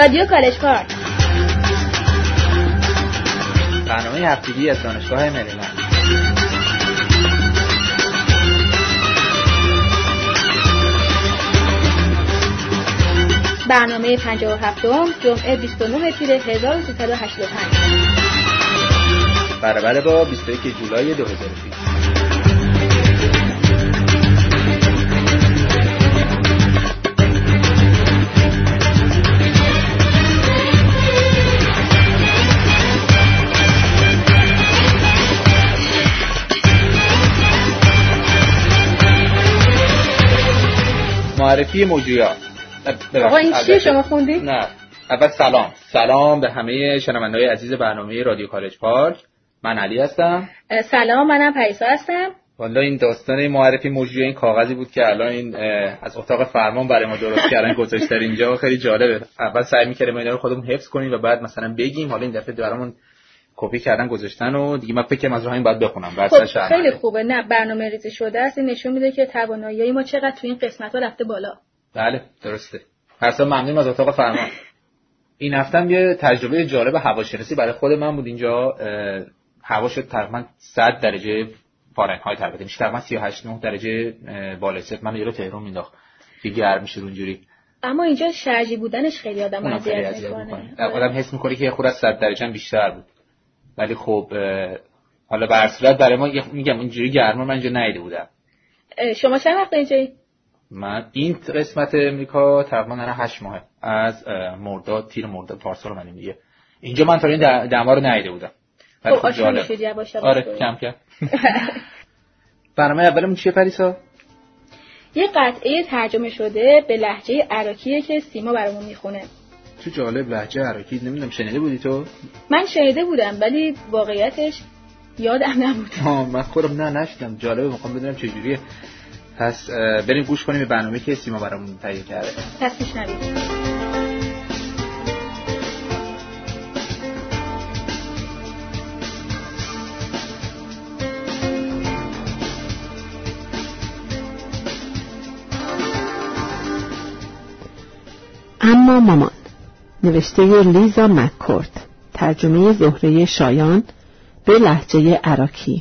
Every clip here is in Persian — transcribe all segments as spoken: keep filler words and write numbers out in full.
رادیو کالج پارک، برنامه هفتگی از دانشگاه مریلند. برنامه پنجاه و هفتم جمعه بیست و نه تیر هزار و سیصد و هشتاد و پنج برابر با بیست و یک جولای دو هزار و بیست. معرفی موضوعات. آقا این چیه شما خوندی؟ نه، اول سلام سلام به همه شنونده‌های عزیز برنامه رادیو کالج پارک. من علی هستم. سلام، منم پریسا هستم. والا این داستان معرفی موضوع این کاغذی بود که الان این از اتاق فرمان برای ما درست کردن گذاشتن اینجا. خیلی جالبه. اول سعی می‌کردیم اینا رو خودمون حفظ کنیم و بعد مثلا بگیم. حالا این دفعه برامون کپی کردن گذاشتن و دیگه من فکر کنم از همین بعد بخونم. خب خیلی خوبه. نه، برنامه ریزی شده است. این نشون میده که توانایی ما چقدر تو این قسمت‌ها رفته بالا. بله درسته. اصلا ممنونم از اتاق فرمان. این هفته هم یه تجربه جالب هواشناسی برای خود من بود. اینجا هوا شد تقریبا صد درجه فارنهایت، البته میشه تقریبا سی و هشت نه درجه بالاتر. من یه رو تهران مینداخت که گرم میشه اونجوری. اما اینجا شرجی بودنش خیلی آدمو اذیت میکنه. آدم حس میکنه که خود از صد درجه هم بیشتر بود. ولی خب حالا به هر صورت برای ما میگم اینجوری گرما من اینجا ندیده بودم. شما چند وقت اینجایی؟ من این قسمت امریکا تقریبا نه هشت ماه از مرداد تیر مرداد پارسال اومدیم دیگه. اینجا من تا این دما رو ندیده بودم. خب آشنا میشید یواش یواش. آره کم کم. برنامه اولمون چیه پریسا؟ یه قطعه ترجمه شده به لهجه عراقیه که سیما برامون میخونه. چه جالب، لهجه عراقی. نمیدونم شنیده بودی تو؟ من شنیده بودم ولی واقعیتش یادم نبود. آه من خودم نه نشدم. جالبه، میخوام بدونم چه جوریه. پس بریم گوش کنیم به برنامه‌ای که سیما برامون تهیه کرده. پس میشنوید. اما مامان، نوشته لیزا مککورد، ترجمه زهره شایان به لهجه عراقی.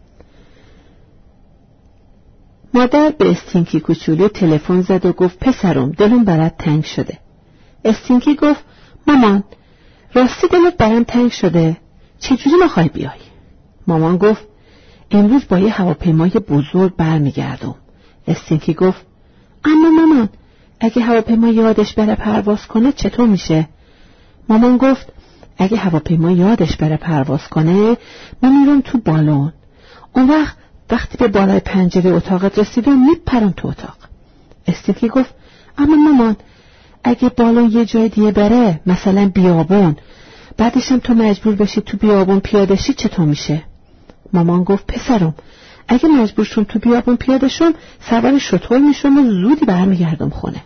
مادر به استینکی کوچولو تلفن زد و گفت پسرم دلم برات تنگ شده. استینکی گفت مامان راستی دلت برام تنگ شده، چجوری میخوای بیای؟ مامان گفت امروز با یه هواپیمای بزرگ برمیگردم. استینکی گفت اما مامان اگه هواپیما یادش بره پرواز کنه چطور میشه؟ مامان گفت اگه هواپیما یادش بره پرواز کنه من میرم تو بالون. اون وقت وقتی به بالای پنجره اتاقت رسیدم میپرم تو اتاق. استینکی گفت اما مامان اگه بالون یه جای دیگه بره، مثلا بیابون، بعدشم تو مجبور بشی تو بیابون پیاده شی چطور میشه؟ مامان گفت پسرم اگه مجبور شم تو بیابون پیاده شم سوار شتر میشم و زودی برمیگردم خونه.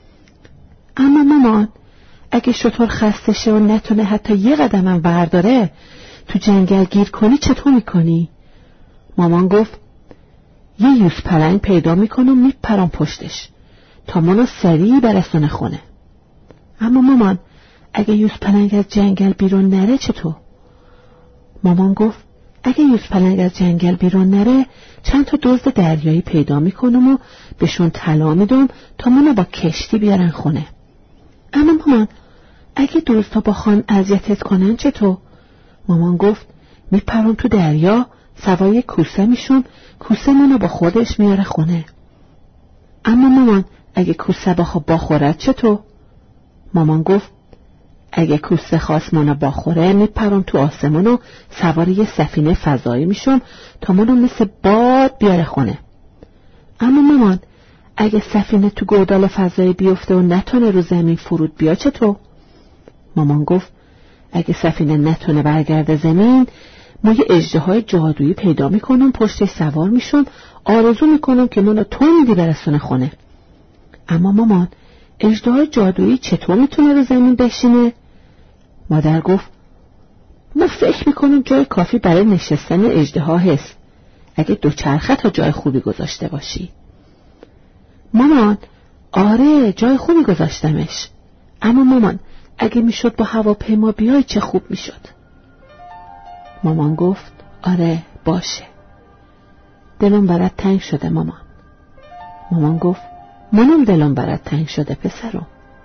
اما مامان اگه شتر خسته شه و نتونه حتی یه قدمم برداره، تو جنگل گیر کنی چطور میکنی؟ مامان گفت یه یوز پلنگ پیدا میکنم میپرم پشتش تا منو سریع برسونه خونه. اما مامان اگه یوز پلنگ از جنگل بیرون نره چطور؟ مامان گفت اگه یوز پلنگ از جنگل بیرون نره چند تا دزد دریایی پیدا میکنم و بهشون طلا میدم تا منو با کشتی بیارن خونه. اما مامان اگه دزدها با خان اذیتت کنن چطور؟ مامان گفت میپرم تو دریا، سوای کوسه میشم، کوسه منو با خودش میاره خونه. اما مامان اگه کوسه بخوا بخورد چطور؟ مامان گفت اگه کوسه خواست منو بخوره میپرم تو آسمون و سوار یه سفینه فضایی میشم تا منو مثل باد بیاره خونه. اما مامان اگه سفینه تو گودال فضایی بیفته و نتونه رو زمین فرود بیا چطور؟ مامان گفت اگه سفینه نتونه برگرده زمین، ما یه اژدهای جادویی پیدا میکنم پشتش سوار میشم، آرزو میکنم که منو توندی برسونه خونه. اما مامان اژدهای جادویی چطور میتونه رو زمین بشینه؟ مادر گفت ما فکر میکنم جای کافی برای نشستن اژدها هست، اگه دوچرخه تا جای خوبی گذاشته باشی. مامان آره جای خوبی گذاشتمش. اما مامان اگه میشد با هواپیما بیای چه خوب میشد. مامان گفت آره باشه. دلم برات تنگ شده مامان. مامان گفت منم دلم برات تنگ شده پسرم.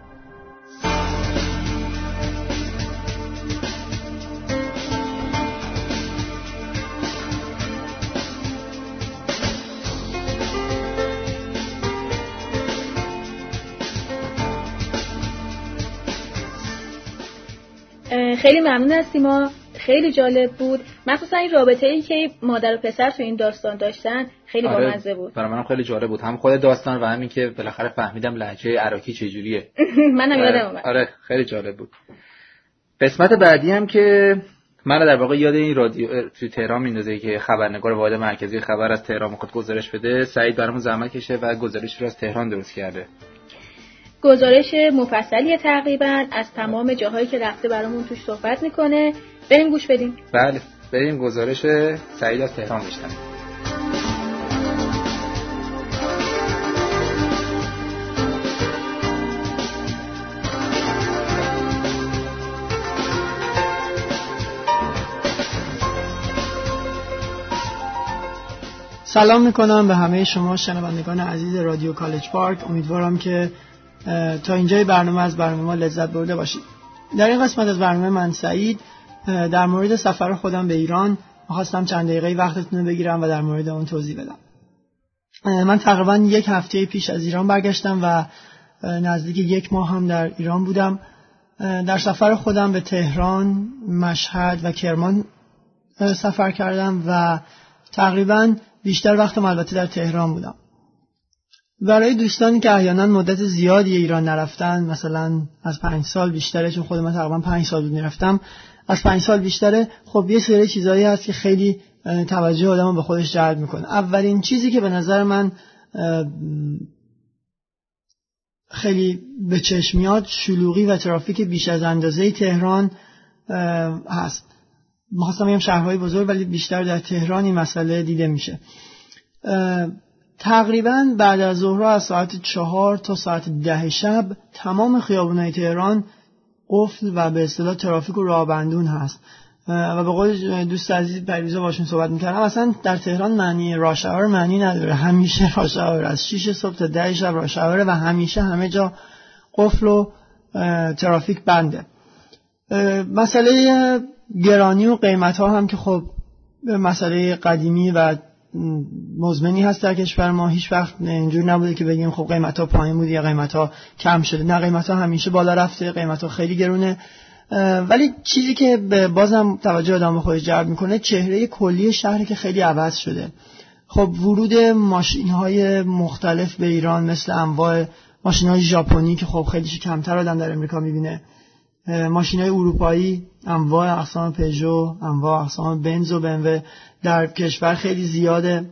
خیلی ممنون از سیما، خیلی جالب بود، مخصوصا این رابطه ای که مادر و پسر تو این داستان داشتن خیلی آره بامزه بود. برای منم خیلی جالب بود، هم خود داستان و همین که بالاخره فهمیدم لهجه عراقی چجوریه. منم یادم اومد. آره خیلی جالب بود. قسمت بعدی هم که من در واقع یاد این رادیو تو تهران میندازه که خبرنگار واحد مرکزی خبر از تهران میخواد گزارش بده. سعید برامون زحمت کشه و گزارش رو از تهران درست کرده. گزارش مفصلی تقریبا از تمام جاهایی که رفته برامون توش صحبت میکنه. بریم گوش بدیم. بله بریم گزارش سعید از تهران بشنویم. سلام میکنم به همه شما شنوندگان عزیز رادیو کالج پارک. امیدوارم که تا اینجای برنامه از برنامه ما لذت برده باشید. در این قسمت از برنامه من سعید در مورد سفر خودم به ایران خواستم چند دقیقه وقتتون رو بگیرم و در مورد اون توضیح بدم. من تقریبا یک هفته پیش از ایران برگشتم و نزدیک یک ماه هم در ایران بودم. در سفر خودم به تهران، مشهد و کرمان سفر کردم و تقریبا بیشتر وقتم البته در تهران بودم. برای دوستانی که احیانا مدت زیادی ایران نرفتن، مثلا از پنج سال بیشتره، چون خود من تقریبا پنج سال بود میرفتم، از پنج سال بیشتره، خب یه سری چیزایی هست که خیلی توجه آدمو به خودش جلب میکنه. اولین چیزی که به نظر من خیلی به چشم میاد شلوغی و ترافیک بیش از اندازه تهران هست. می‌خواستم بگم شهرهای بزرگ، ولی بیشتر در تهران این مسئله دیده میشه. تقریبا بعد از ظهر از ساعت چهار تا ساعت ده شب تمام خیابان‌های تهران قفل و به اصطلاح ترافیک و راهبندون هست و به قول دوست عزیز پریزا باشون صحبت می‌کردم، اصلا در تهران معنی راش اور معنی نداره. همیشه راش اور از شش صبح تا ده شب راش اور و همیشه همه جا قفل و ترافیک بنده. مسئله گرانی و قیمت‌ها هم که خب مسئله قدیمی و مزمنی هست در کشور ما. هیچ وقت اینجوری نبوده که بگیم خب قیمت‌ها پایین بود یا قیمت‌ها کم شده. نه، قیمت‌ها همیشه بالا رفته، قیمت‌ها خیلی گرونه. ولی چیزی که بازم توجه آدم به خودش جلب میکنه چهره کلی شهری که خیلی عوض شده. خب ورود ماشین‌های مختلف به ایران مثل انواع ماشین‌های ژاپنی که خب خیلی کمتر آدم در امریکا می‌بینه، ماشین‌های اروپایی، انواع اقسام پژو، انواع اقسام بنز و بی ام و در کشور خیلی زیاده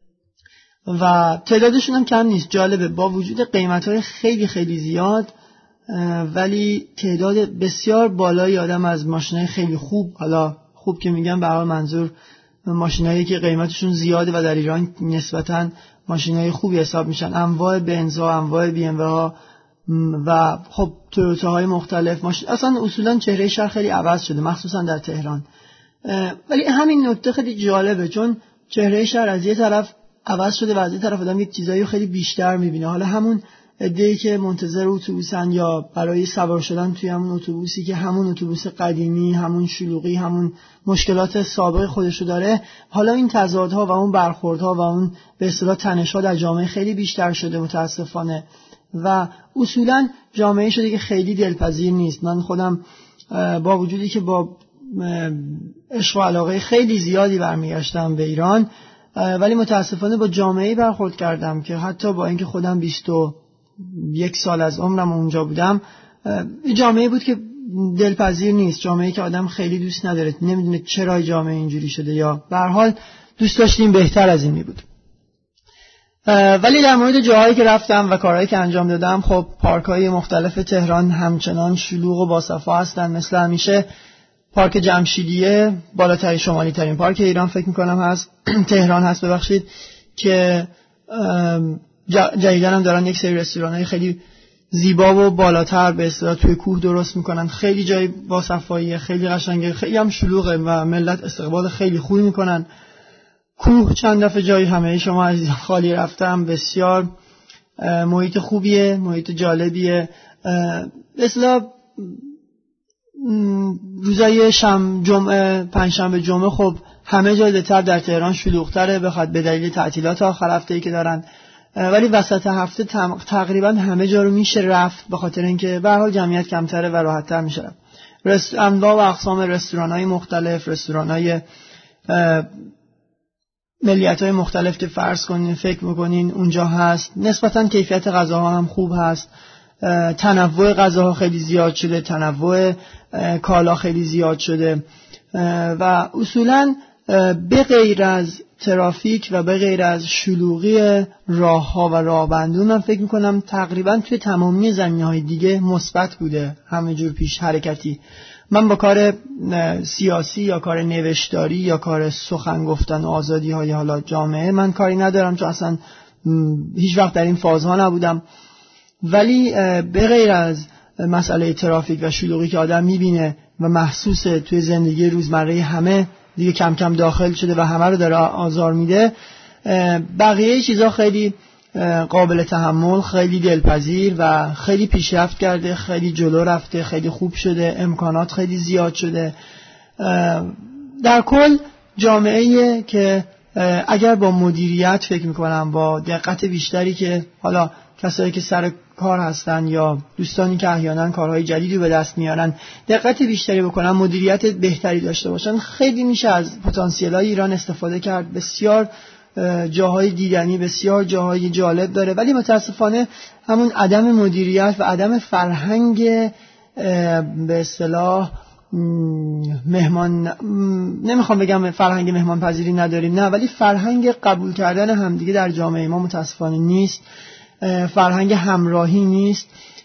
و تعدادشون هم کم نیست. جالبه با وجود قیمت‌های خیلی خیلی زیاد ولی تعداد بسیار بالایی آدم از ماشین‌های خیلی خوب، حالا خوب که میگم به هر منظور ماشینایی که قیمتشون زیاده و در ایران نسبتاً ماشینای خوبی حساب میشن، انواع بنزها، انواع بی ام و ها و خب تویوتاهای مختلف. ماشین اصلا اصولا چهره شهر خیلی عوض شده، مخصوصا در تهران. ولی همین نکته خیلی جالبه چون چهره شهر از یه طرف عوض شده و از یه طرف آدم یک چیزایی خیلی بیشتر میبینه. حالا همون عده‌ای که منتظر اتوبوسن یا برای سوار شدن توی همون اتوبوسی که همون اتوبوس قدیمی، همون شلوغی، همون مشکلات سابق خودشو داره، حالا این تضادها و اون برخوردها و اون به اصطلاح تنش‌ها در جامعه خیلی بیشتر شده متاسفانه و اصولا جامعه شده که خیلی دلپذیر نیست. من خودم با وجودی که با عشق و علاقه خیلی زیادی برمیگشتم به ایران ولی متاسفانه با جامعه‌ای برخورد کردم که حتی با اینکه خودم بیست و یک سال از عمرم اونجا بودم، جامعه بود که دلپذیر نیست، جامعه‌ای که آدم خیلی دوست نداره، نمیدونه چرا جامعه اینجوری شده یا به هر حال دوست داشتیم بهتر از این می بود. ولی در مورد جاهایی که رفتم و کارهایی که انجام دادم، خب پارک‌های مختلف تهران همچنان شلوغ و باصفا هستن. مثل همیشه پارک جمشیدیه بالاترین شمالی ترین پارک ایران فکر می‌کنم هست تهران هست ببخشید که جدیداً هم دارن یک سری رستوران‌های خیلی زیبا و بالاتر به اصطلاح توی کوه درست میکنن. خیلی جای با صفایی، خیلی قشنگه، خیلی هم شلوغه و ملت استقبال خیلی خوبی میکنن. کوه چند دفعه جایی همه شما عزیزان خالی رفتم، بسیار محیط خوبیه، محیط جالبیه. به اصطلاح روزای شم جمعه، پنجشنبه جمعه خب همه جای دیگر در تهران شلوغ‌تره بخاطر به دلیل تعطیلات آخر هفته‌ای که دارن، ولی وسط هفته تقریبا همه جا رو میشه رفت به خاطر اینکه به هر حال جمعیت کمتره و راحت‌تر میشه رفت. رست... انواع و اقسام رستوران‌های مختلف، رستوران‌های ملیت‌های مختلف که فرض کنین فکر می‌کنین اونجا هست. نسبتاً کیفیت غذاها هم خوب هست، تنوع غذاها خیلی زیاد شده، تنوع کالا خیلی زیاد شده و اصولاً به غیر از ترافیک و به غیر از شلوغی راه‌ها و راهبندون من فکر می‌کنم تقریباً توی تمامی زمینه‌های دیگه مثبت بوده همه جور پیش حرکتی. من با کار سیاسی یا کار نوشتاری یا کار سخن گفتن و آزادی‌های حالا جامعه من کاری ندارم، چون اصلا هیچ وقت در این فازها نبودم، ولی به غیر از مسئله ترافیک و شلوغی که آدم می‌بینه و محسوسه توی زندگی روزمره همه دیگه کم کم داخل شده و همه رو داره آزار میده، بقیه چیزا خیلی قابل تحمل، خیلی دلپذیر و خیلی پیشرفت کرده، خیلی جلو رفته، خیلی خوب شده، امکانات خیلی زیاد شده. در کل جامعه‌ای که اگر با مدیریت فکر میکنم، با دقت بیشتری که حالا کسایی که سر کار هستن یا دوستانی که احیانا کارهای جدیدی به دست میارن دقت بیشتری بکنن، مدیریت بهتری داشته باشن، خیلی میشه از پتانسیل‌های ایران استفاده کرد. بسیار جاهای دیدنی، بسیار جاهای جالب داره، ولی متاسفانه همون عدم مدیریت و عدم فرهنگ به اصطلاح مهمان، نمیخوام بگم فرهنگ مهمان پذیری نداریم، نه، ولی فرهنگ قبول کردن همدیگه در جامعه ما متاسفانه نیست، فرهنگ همراهی نیست،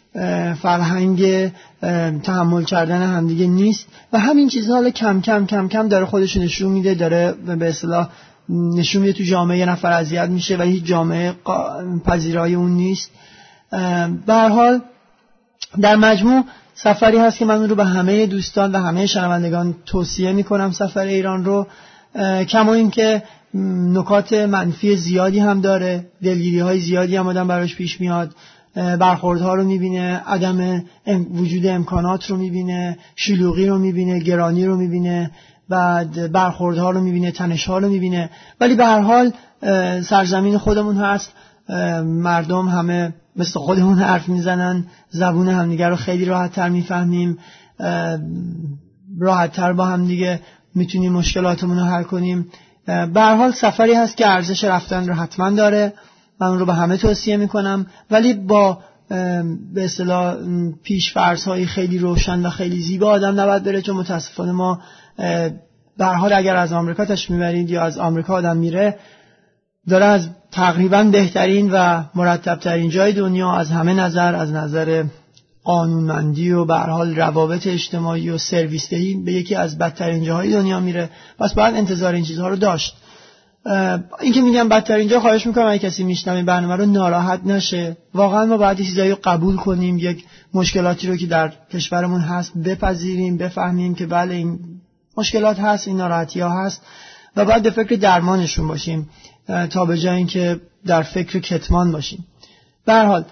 فرهنگ تحمل کردن همدیگه نیست و همین چیزها حالا کم کم کم کم داره خودش نشون میده، داره به اصطلاح نشون میده تو جامعه یه نفر اذیت میشه و هیچ جامعه پذیرای اون نیست. به هر حال در مجموع سفری هست که من اون رو به همه دوستان و همه شنوندگان توصیه میکنم، سفر ایران رو. کما این که نکات منفی زیادی هم داره، دلگیری های زیادی هم آدم براش پیش میاد، برخوردها رو میبینه، عدم وجود امکانات رو میبینه، شلوغی رو میبینه، گرانی رو میبینه، بعد برخوردها رو میبینه، تنش‌ها رو میبینه، ولی به هر حال سرزمین خودمون هست، مردم همه مثل خودمون حرف میزنن، زبون همدیگه رو خیلی راحت‌تر میفهمیم، راحت‌تر با همدیگه میتونیم مشکلاتمون رو حل کنیم. به هر حال سفری هست که ارزش رفتن رو حتما داره، من اون رو به همه توصیه میکنم، ولی با به اصطلاح پیش‌فرض‌های خیلی روشن و خیلی زیبا آدم نباید بره، چون متاسفانه ما به هر حال اگر از آمریکا تاش میبرید یا از آمریکا آدم میره، داره از تقریبا بهترین و مرتب‌ترین جای دنیا از همه نظر، از نظر قانونمندی و به هر حال روابط اجتماعی و سرویس دهی به یکی از بدترین جاهای دنیا میره، پس باید انتظار این چیزها رو داشت. این که میگم بدترین جا، خواهش میکنم اگه کسی میشنوه برنامه رو ناراحت نشه، واقعا ما باید چیزایی رو قبول کنیم، یک مشکلاتی رو که در کشورمون هست بپذیریم، بفهمیم که بله این مشکلات هست، این ناراحتی ها هست و باید به فکر درمانشون باشیم تا به جای اینکه در فکر کتمان باشیم. به هر حال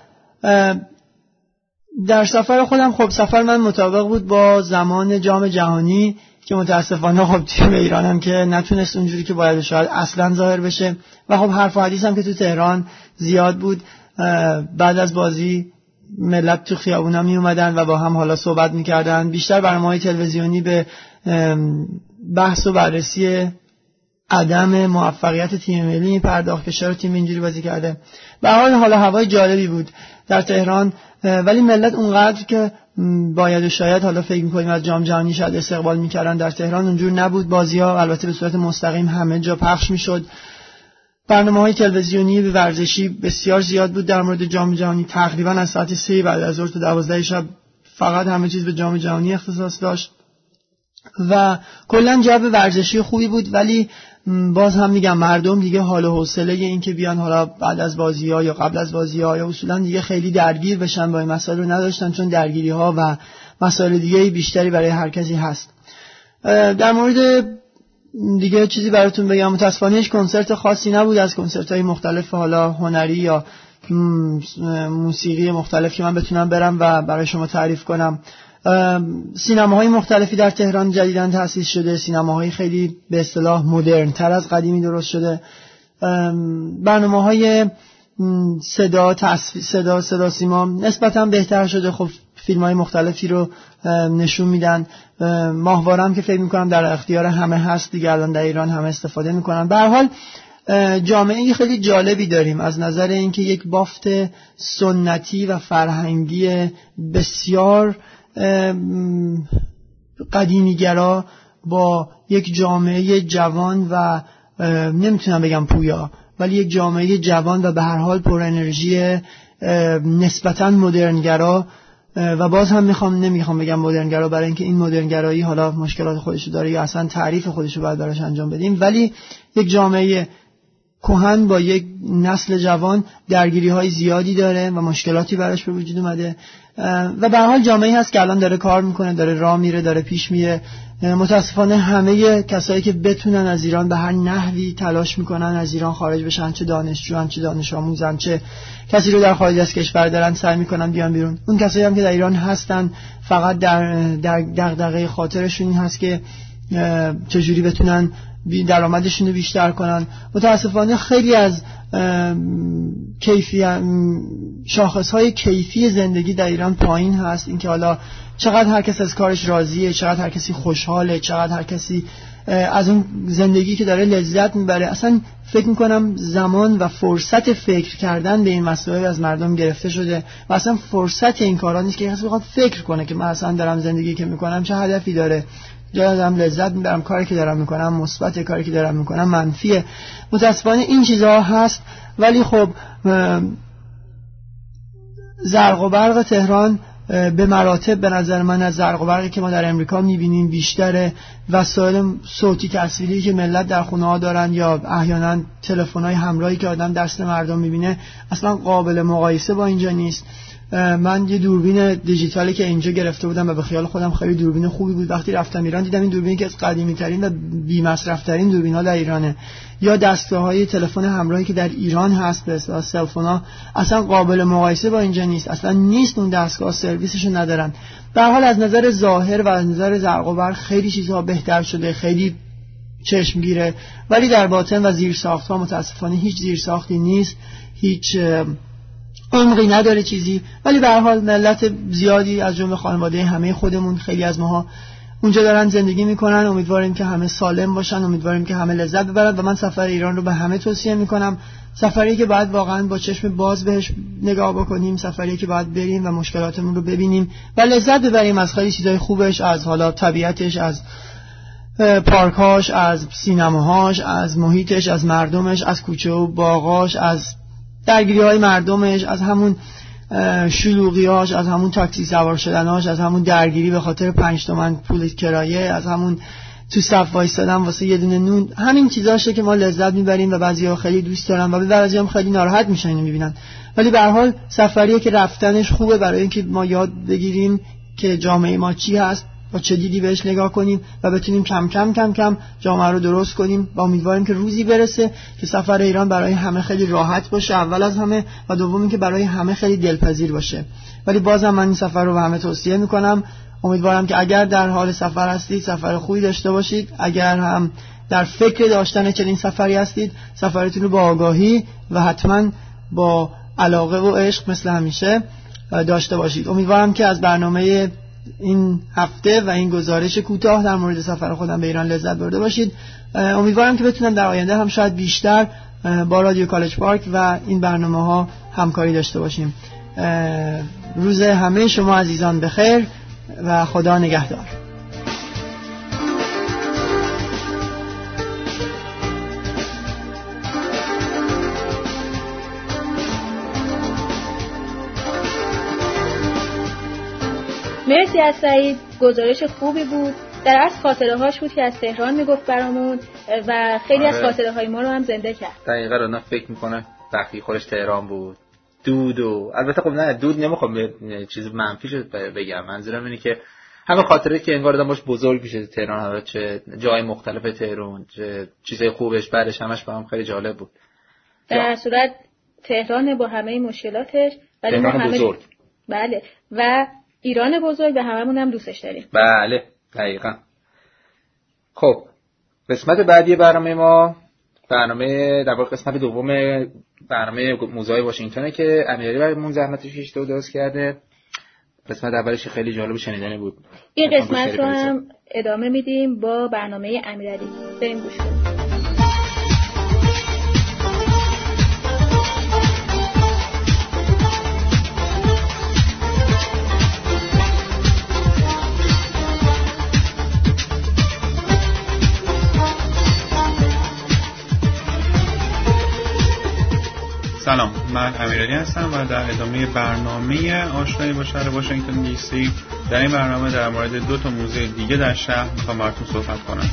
در سفر خودم، خب سفر من مطابق بود با زمان جام جهانی که متاسفانه خب تیم ایرانم که نتونست اونجوری که باید شاید اصلا ظاهر بشه و خب حرف و حدیث هم که تو تهران زیاد بود. بعد از بازی ملت تو خیابونا می اومدن و با هم حالا صحبت میکردن، بیشتر برنامه‌های تلویزیونی به بحث و بررسی عدم موفقیت تیم ملی پرداخت که چرا تیم اینجوری بازی کرده. به هر حال حالا هوای جالبی بود در تهران، ولی ملت اونقدر که باید و شاید حالا فکر می‌کنیم از جام جهانی شاید استقبال می‌کردن، در تهران اونجور نبود. بازی‌ها البته به صورت مستقیم همه جا پخش می‌شد. برنامه‌های تلویزیونی به ورزشی بسیار زیاد بود در مورد جام جهانی، تقریبا از ساعت سه بعد از ظهر تا دوازده شب فقط همه چیز به جام جهانی اختصاص داشت. و کلا جو ورزشی خوبی بود. ولی باز هم میگم مردم دیگه حال و حوصله این که بیان حالا بعد از بازی‌ها یا قبل از بازی‌ها یا اصولا دیگه خیلی درگیر بشن با این مسائل رو نداشتن، چون درگیری‌ها و مسائل دیگه بیشتری برای هر کسی هست. در مورد دیگه چیزی براتون بگم، متاسفانه هیچ کنسرت خاصی نبود از کنسرت‌های مختلف حالا هنری یا موسیقی مختلف که من بتونم برم و برای شما تعریف کنم. سینماهای مختلفی در تهران جدیداً تأسیس شده، سینماهای خیلی به اصطلاح مدرن تر از قدیمی درست شده. برنامه‌های صدا تصویر صدا صدا سیما نسبتاً بهتر شده. خب فیلم‌های مختلفی رو نشون میدن. ماهواره هم که فکر می‌کنم در اختیار همه هست دیگه، الان در ایران همه استفاده می‌کنن. به هر حال جامعه خیلی جالبی داریم از نظر اینکه یک بافت سنتی و فرهنگی بسیار قدیمیگرا با یک جامعه جوان و نمیتونم بگم پویا، ولی یک جامعه جوان و به هر حال پر انرژی نسبتاً مدرنگرا. و باز هم میخوام نمیخوام بگم مدرنگرا برای اینکه این مدرنگرایی حالا مشکلات خودشو داره یا اصلا تعریف خودشو باید براش انجام بدیم، ولی یک جامعه کهن با یک نسل جوان درگیری‌های زیادی داره و مشکلاتی براش به وجود اومده و به هر حال جامعه‌ای هست که الان داره کار میکنه، داره راه میره، داره پیش میره. متاسفانه همه کسایی که بتونن از ایران به هر نحوی تلاش میکنن از ایران خارج بشن، چه دانشجوان، چه دانش آموزن، چه کسی رو در خارج از کشور دارن سعی میکنن بیان بیرون. اون کسایی هم که در ایران هستن فقط در در دغدغه خاطرشون این هست که چجوری بتونن درآمدشون رو بیشتر کنن. متاسفانه خیلی از کیفی شاخصهای کیفی زندگی در ایران پایین هست. اینکه حالا چقدر هر کس از کارش راضیه، چقدر هر کسی خوشحاله، چقدر هر کسی از اون زندگی که داره لذت میبره. اصلا فکر میکنم زمان و فرصت فکر کردن به این مسائل از مردم گرفته شده و اصلا فرصت این کارا نیست که کسی بخواد فکر کنه که من اصلا دارم زندگی که میکنم چه هدفی داره، دارم لذت میبرم، کاری که دارم میکنم مثبت، کاری که دارم میکنم منفیه. متاسفانه این چیزها هست. ولی خب زرق و برق تهران به مراتب به نظر من از زرق و برقی که ما در امریکا میبینیم بیشتره. وسایل صوتی تصویری که ملت در خونه ها دارن یا احیانا تلفن‌های همراهی که آدم دست مردم میبینه اصلا قابل مقایسه با اینجا نیست. من یه دوربین دیجیتالی که اینجا گرفته بودم و به خیال خودم خیلی دوربین خوبی بود، وقتی رفتم ایران دیدم این دوربین که از قدیمی ترین و بی مصرف ترین دوربین ها در ایرانه. یا دستگاه‌های تلفن همراهی که در ایران هست به اصطلاح سلفونا اصلا قابل مقایسه با اینجا نیست، اصلا نیست. اون دستگاه سرویسشو ندارن. به هر حال از نظر ظاهر و از نظر زرق و برق خیلی چیزها بهتر شده، خیلی چشمگیره، ولی در باطن و زیر ساخت‌ها متاسفانه هیچ زیر ساختی نیست، هیچ عمقی نداره چیزی. ولی به هر حال ملت زیادی از جمله خانواده همه خودمون، خیلی از ماها اونجا دارن زندگی میکنن. امیدواریم که همه سالم باشن، امیدواریم که همه لذت ببرن و من سفر ایران رو به همه توصیه میکنم. سفری که باید واقعا با چشم باز بهش نگاه بکنیم، سفری که باید بریم و مشکلاتمون رو ببینیم و لذت ببریم از خیلی چیزای خوبش، از حالا طبیعتش، از پارکاش، از سینماهاش، از محیطش، از مردمش، از کوچه و باغاش، از درگیری‌های مردمش، از همون شلوغیاش، از همون تاکسی سوار شدناش، از همون درگیری به خاطر پنج تومن پول کرایه، از همون تو صف وایسادن واسه یه دونه نون. همین چیزاشه که ما لذت میبریم و بعضی‌ها خیلی دوست دارن و بعضی‌ها هم خیلی ناراحت میشن اینو میبینن. ولی به هر حال سفریه که رفتنش خوبه برای اینکه ما یاد بگیریم که جامعه ما چی هست، با چه دیدی بهش نگاه کنیم و بتونیم کم کم کم کم جامعه رو درست کنیم و امیدواریم که روزی برسه که سفر ایران برای همه خیلی راحت باشه اول از همه و دوم اینکه برای همه خیلی دلپذیر باشه. ولی بازم من این سفر رو به همه توصیه میکنم. امیدوارم که اگر در حال سفر هستید سفر خوبی داشته باشید، اگر هم در فکر داشتن چنین سفری هستید سفرتون رو با آگاهی و حتما با علاقه و عشق مثل همیشه داشته باشید. امیدوارم که از برنامه این هفته و این گزارش کوتاه در مورد سفر خودم به ایران لذت برده باشید. امیدوارم که بتونم در آینده هم شاید بیشتر با رادیو کالج پارک و این برنامه ها همکاری داشته باشیم. روز همه شما عزیزان بخیر و خدا نگهدار. مرسی از سعید، گزارش خوبی بود در اصل خاطره هاش بود که از تهران میگفت برامون و خیلی آره. از خاطره های ما رو هم زنده کرد. دقیقاً اونا فکر میکنه وقتی خودش تهران بود دود و البته خب نه دود نمیخوام چیز منفیش بگم، منظورم اینه که همه خاطره که انگار آدم باش بزرگ میشه تهران، حالا چه جای مختلف تهران، چه چیزای خوبش بعدش همش برام خیلی جالب بود. در هر صورت تهران با همه مشکلاتش ولی ما همه بزرگ. بله و ایران بزرگ و هممون هم دوستش داریم. بله دقیقاً. خب قسمت بعدی برنامه ما برنامه در واقع قسمت دوم برنامه موزه واشنگتنه که امیرعلی برامون زحمتش کشیده و درست کرده. قسمت اولش خیلی جالب و شنیدنی بود. این قسمت رو هم ادامه میدیم با برنامه امیرعلی. بریم گوش کنیم. سلام، من امیرعلی هستم و در ادامه برنامه آشنایی با شهر واشنگتن دی سی در این برنامه در مورد دو تا موزه دیگه در شهر میخوام براتون صحبت کنم.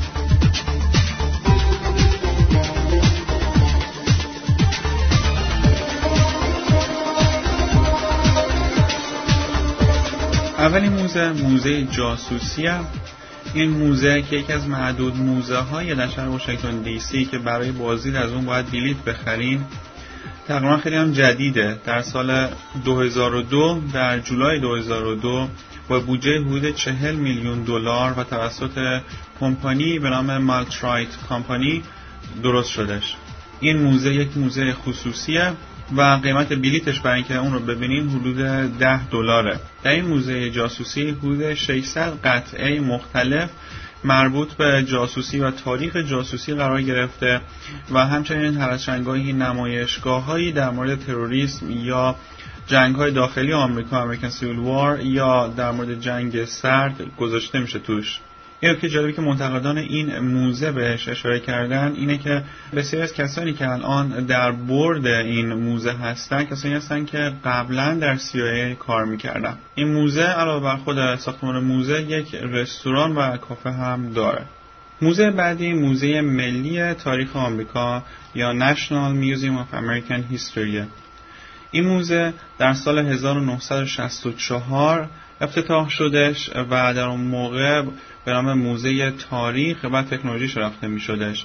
اولین موزه موزه جاسوسیه. این موزه که یکی از معدود موزه های در شهر واشنگتن دی سی که برای بازدید از اون باید بلیط بخرین، تقریبا خیلی هم جدیده. در سال دو هزار و دو در جولای دو هزار و دو با بودجه حدود چهل میلیون دلار و توسط کمپانی به نام مالترایت کمپانی درست شدش. این موزه یک موزه خصوصیه و قیمت بلیتش برای اینکه اون رو ببینین حدود ده دلاره. در این موزه جاسوسی حدود ششصد قطعه مختلف مربوط به جاسوسی و تاریخ جاسوسی قرار گرفته و همچنین هرچنگاهی نمایشگاه‌هایی در مورد تروریسم یا جنگ‌های داخلی آمریکا، امریکن سیویل وار یا در مورد جنگ سرد گذاشته میشه توش. این که جالبی که منتقدان این موزه بهش اشاره کردن اینه که بسیاری از کسانی که الان در بورد این موزه هستن کسانی هستن که قبلا در سی آی ای کار میکردن. این موزه علاوه بر خود ساختمان موزه یک رستوران و کافه هم داره. موزه بعدی موزه ملی تاریخ آمریکا یا National Museum of American History. این موزه در سال هزار و نهصد و شصت و چهار افتتاح شدش و در اون موقع به نام موزه تاریخ و تکنولوژی شناخته می شدش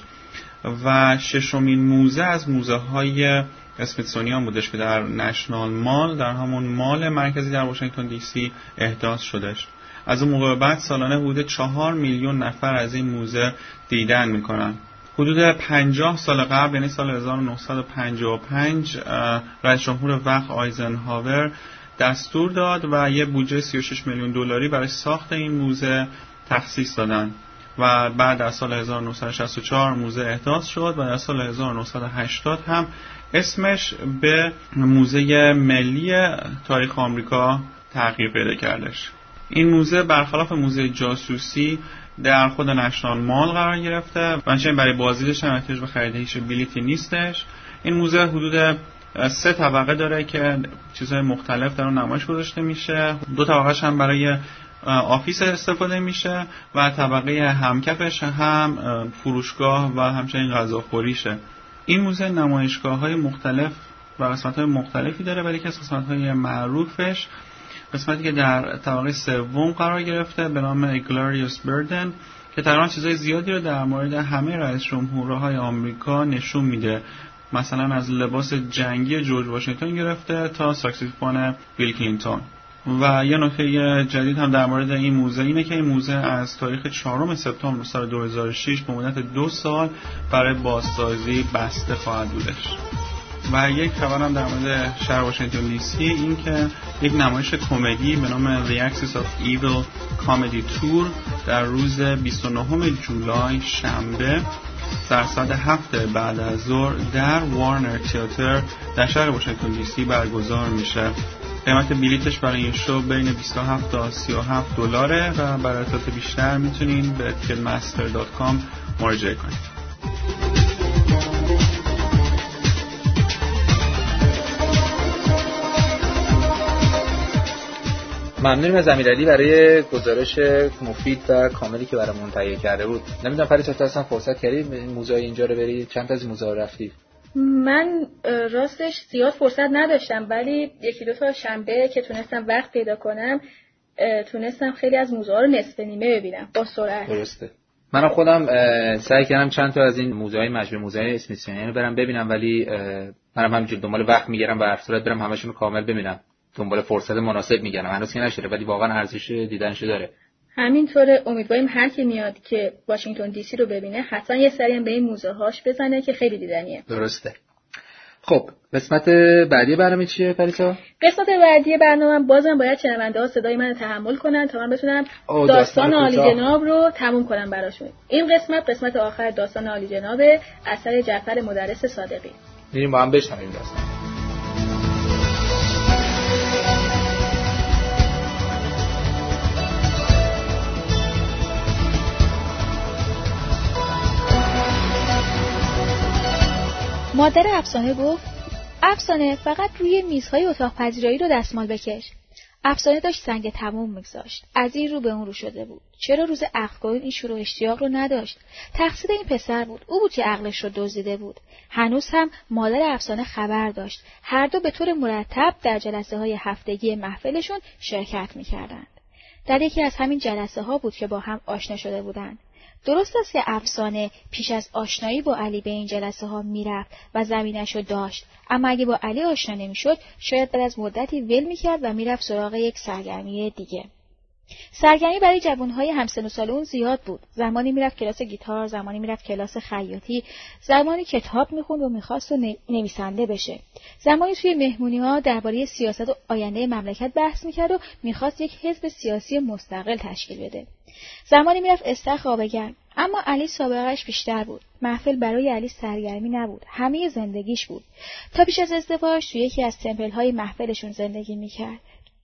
و ششمین موزه از موزه های اسمیتسونیان بودش که در نشنال مال در همون مال مرکزی در واشنگتن دی سی احداث شدش. از اون موقع بعد سالانه حدود چهار میلیون نفر از این موزه دیدن میکنن. حدود پنجاه سال قبل یعنی سال هزار و نهصد و پنجاه و پنج رئیس جمهور وقت آیزنهاور دستور داد و یه بودجه سی و شش میلیون دلاری برای ساخت این موزه تخصیص دادن و بعد در سال هزار و نهصد و شصت و چهار موزه احداث شد و در سال هزار و نهصد و هشتاد هم اسمش به موزه ملی تاریخ آمریکا تغییر پیدا کردش. این موزه برخلاف موزه جاسوسی در خود نشنال مال قرار گرفته و همچنین برای بازدیدش هم احتیاج به خرید هیچ بلیتی نیستش. این موزه حدود سه طبقه داره که چیزهای مختلف در اون نمایش گذاشته میشه. دو طبقهش هم برای آفیس استفاده میشه و طبقه همکفش هم فروشگاه و همچنین غذاخوریشه. این موزه نمایشگاه‌های مختلف و قسمت‌های مختلفی داره ولی که از قسمت‌های معروفش قسمتی که در طبقه سوم قرار گرفته به نام گلوریوس بردن که تقریبا چیزای زیادی رو در مورد همه رئیس جمهورهای آمریکا نشون میده. مثلا از لباس جنگی جورج واشنگتن گرفته تا ساکسیفون بیل کلینتون. و یه نکته جدید هم در مورد این موزه اینه که این موزه از تاریخ چهارم سپتامبر سال دو هزار و شش به مدت دو سال برای بازسازی بسته خواهد بودش. و یک خبر هم در مورد شهر واشنگتن دی سی این که یک نمایش کمدی به نام The Axis of Evil Comedy Tour در روز بیست و نهم جولای شنبه در ساعت هفت بعد از ظهر در وارنر تئاتر در شهر واشنگتن دی سی برگزار میشه. قیمت بلیتش برای این شو بین بیست و هفت تا سی و هفت دلاره و برای اطلاعات بیشتر میتونین به تیکت مستر دات کام مراجعه کنید. ممنونیم از امیرعلی برای گزارش مفید و کاملی که برامون تهیه کرده بود. نمیدونم پریسا تو اصلا فرصت کردی موزه اینجا رو بری؟ چند تا از موزه رفتی؟ من راستش زیاد فرصت نداشتم، ولی یکی دو تا شنبه که تونستم وقت پیدا کنم تونستم خیلی از موزه ها رو نصف نیمه ببینم با سرعت. درسته. من خودم سعی کردم چند تا از این موزه‌های مجموعه موزه‌های اسمیثسونیان رو برم ببینم، ولی منم همینجور دنبال وقت میگیرم و هر صورت برم همشون رو کامل ببینم. دنبال فرصت مناسب میگردم. هنوز که نشده، ولی واقعا ارزش دیدنش داره. همینطوره. امیدواریم هر کی میاد که واشنگتن دی سی رو ببینه حتما یه سری هم به این موزه هاش بزنه که خیلی دیدنیه. درسته. خب قسمت بعدی برنامه چیه پریسا؟ قسمت بعدی برنامه بازم باید شنونده ها صدای من رو تحمل کنن تا من بتونم داستان, داستان عالی جناب رو تموم کنم براشون. این قسمت قسمت آخر داستان عالی جناب اثر جعفر مدرس صادقی. میریم با هم بشنویم داستان. مادر افسانه گفت: افسانه فقط روی میزهای اتاق پذیرایی رو دستمال بکش. افسانه داشت سنگ تموم میگذاشت. از این رو به اون رو شده بود. چرا روز عقدگاهی این شروع اشتیاق رو نداشت؟ تقصیر این پسر بود. او بود که عقلش رو دزدیده بود. هنوز هم مادر افسانه خبر داشت. هر دو به طور مرتب در جلسه های هفتگی محفلشون شرکت میکردند. در یکی از همین جلسه ها بود که با هم آشنا شده بودند. درست است که افسانه پیش از آشنایی با علی به این جلسه ها میرفت و زمینش رو داشت، اما اگه با علی آشنا نمیشد شاید بعد از مدتی ول میکرد و میرفت سراغ یک سرگرمی دیگه. سرگرمی برای جوانهای همسن و سال اون زیاد بود. زمانی میرفت کلاس گیتار، زمانی میرفت کلاس خیاطی، زمانی کتاب میخوند و میخواست و نویسنده بشه. زمانی توی مهمونی‌ها درباره سیاست و آینده مملکت بحث میکرد و میخواست یک حزب سیاسی مستقل تشکیل بده. زمانی میرفت استخر آبگرم. اما علی سابقهش بیشتر بود. محفل برای علی سرگرمی نبود، همه زندگیش بود. تا پیش از ازدواج توی یکی از تمپل‌های محفلشون زندگی میکرد.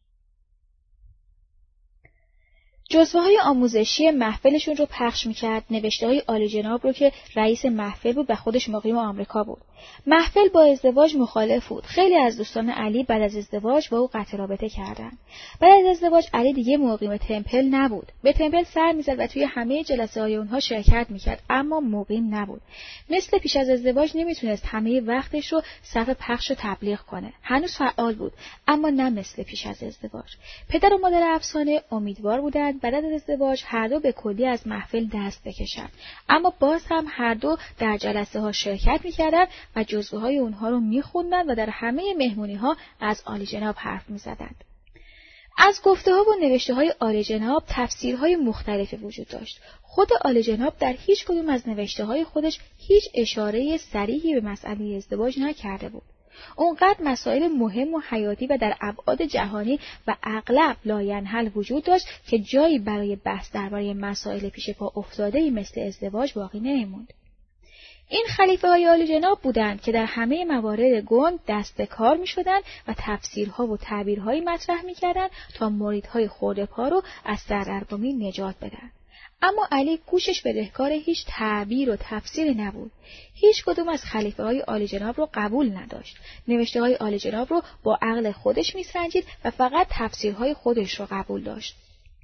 جزوه‌های آموزشی محفلشون رو پخش می‌کرد، نوشته‌های عالی جناب رو که رئیس محفل بود و خودش مقیم آمریکا بود. محفل با ازدواج مخالف بود. خیلی از دوستان علی بعد از ازدواج با او قطع رابطه کردند. بعد از ازدواج علی دیگه مقیم تمپل نبود. به تمپل سر می‌زد و توی همه جلسه‌های اونها شرکت می‌کرد، اما مقیم نبود. مثل پیش از ازدواج نمی‌تونست همه وقتش رو صرف پخش و تبلیغ کنه. هنوز فعال بود، اما نه مثل پیش از ازدواج. پدر و مادر افسانه امیدوار بودند بعد از ازدواج هر دو به کلی از محفل دست بکشند، اما باز هم هر دو در جلسه ها شرکت می‌کردند و جزوه های اونها رو می‌خوندند و در همه مهمونی ها از عالی جناب حرف می‌زدند. از گفته ها و نوشته های عالی جناب تفسیرهای مختلفی وجود داشت. خود عالی جناب در هیچ کدوم از نوشته های خودش هیچ اشاره صریحی به مسئله ازدواج نکرده بود. اونقدر مسائل مهم و حیاتی و در ابعاد جهانی و اغلب لاینحل وجود داشت که جایی برای بحث درباره مسائل پیش پا افتاده‌ای مثل ازدواج باقی نمی‌موند. این خلیفه های عالی جناب بودند که در همه موارد گنگ دست به کار می‌شدند و تفسیرها و تعبیرهایی مطرح می‌کردند تا مریدهای خرده پا رو از سردرگمی نجات بدن. اما علی گوشش بدهکار هیچ تعبیر و تفسیر نبود. هیچ کدوم از خلیفه های عالی جناب رو قبول نداشت. نوشته های عالی جناب رو با عقل خودش میسنجید و فقط تفسیرهای خودش رو قبول داشت.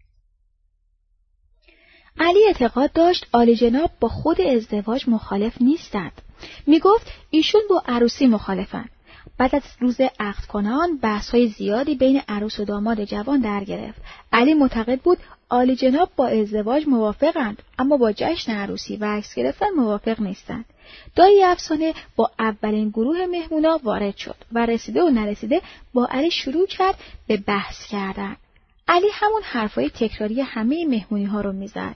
علی اعتقاد داشت عالی جناب با خود ازدواج مخالف نیستند. میگفت ایشون با عروسی مخالفند. بعد از روز عقد کنان بحث‌های زیادی بین عروس و داماد جوان در گرفت. علی معتقد بود عالی جناب با ازدواج موافقند، اما با جشن عروسی و عکس گرفتن موافق نیستند. دایی افسانه با اولین گروه مهمونا وارد شد و رسیده و نرسیده با علی شروع کرد به بحث کردن. علی همون حرفای تکراری همه مهمونی ها رو میزد.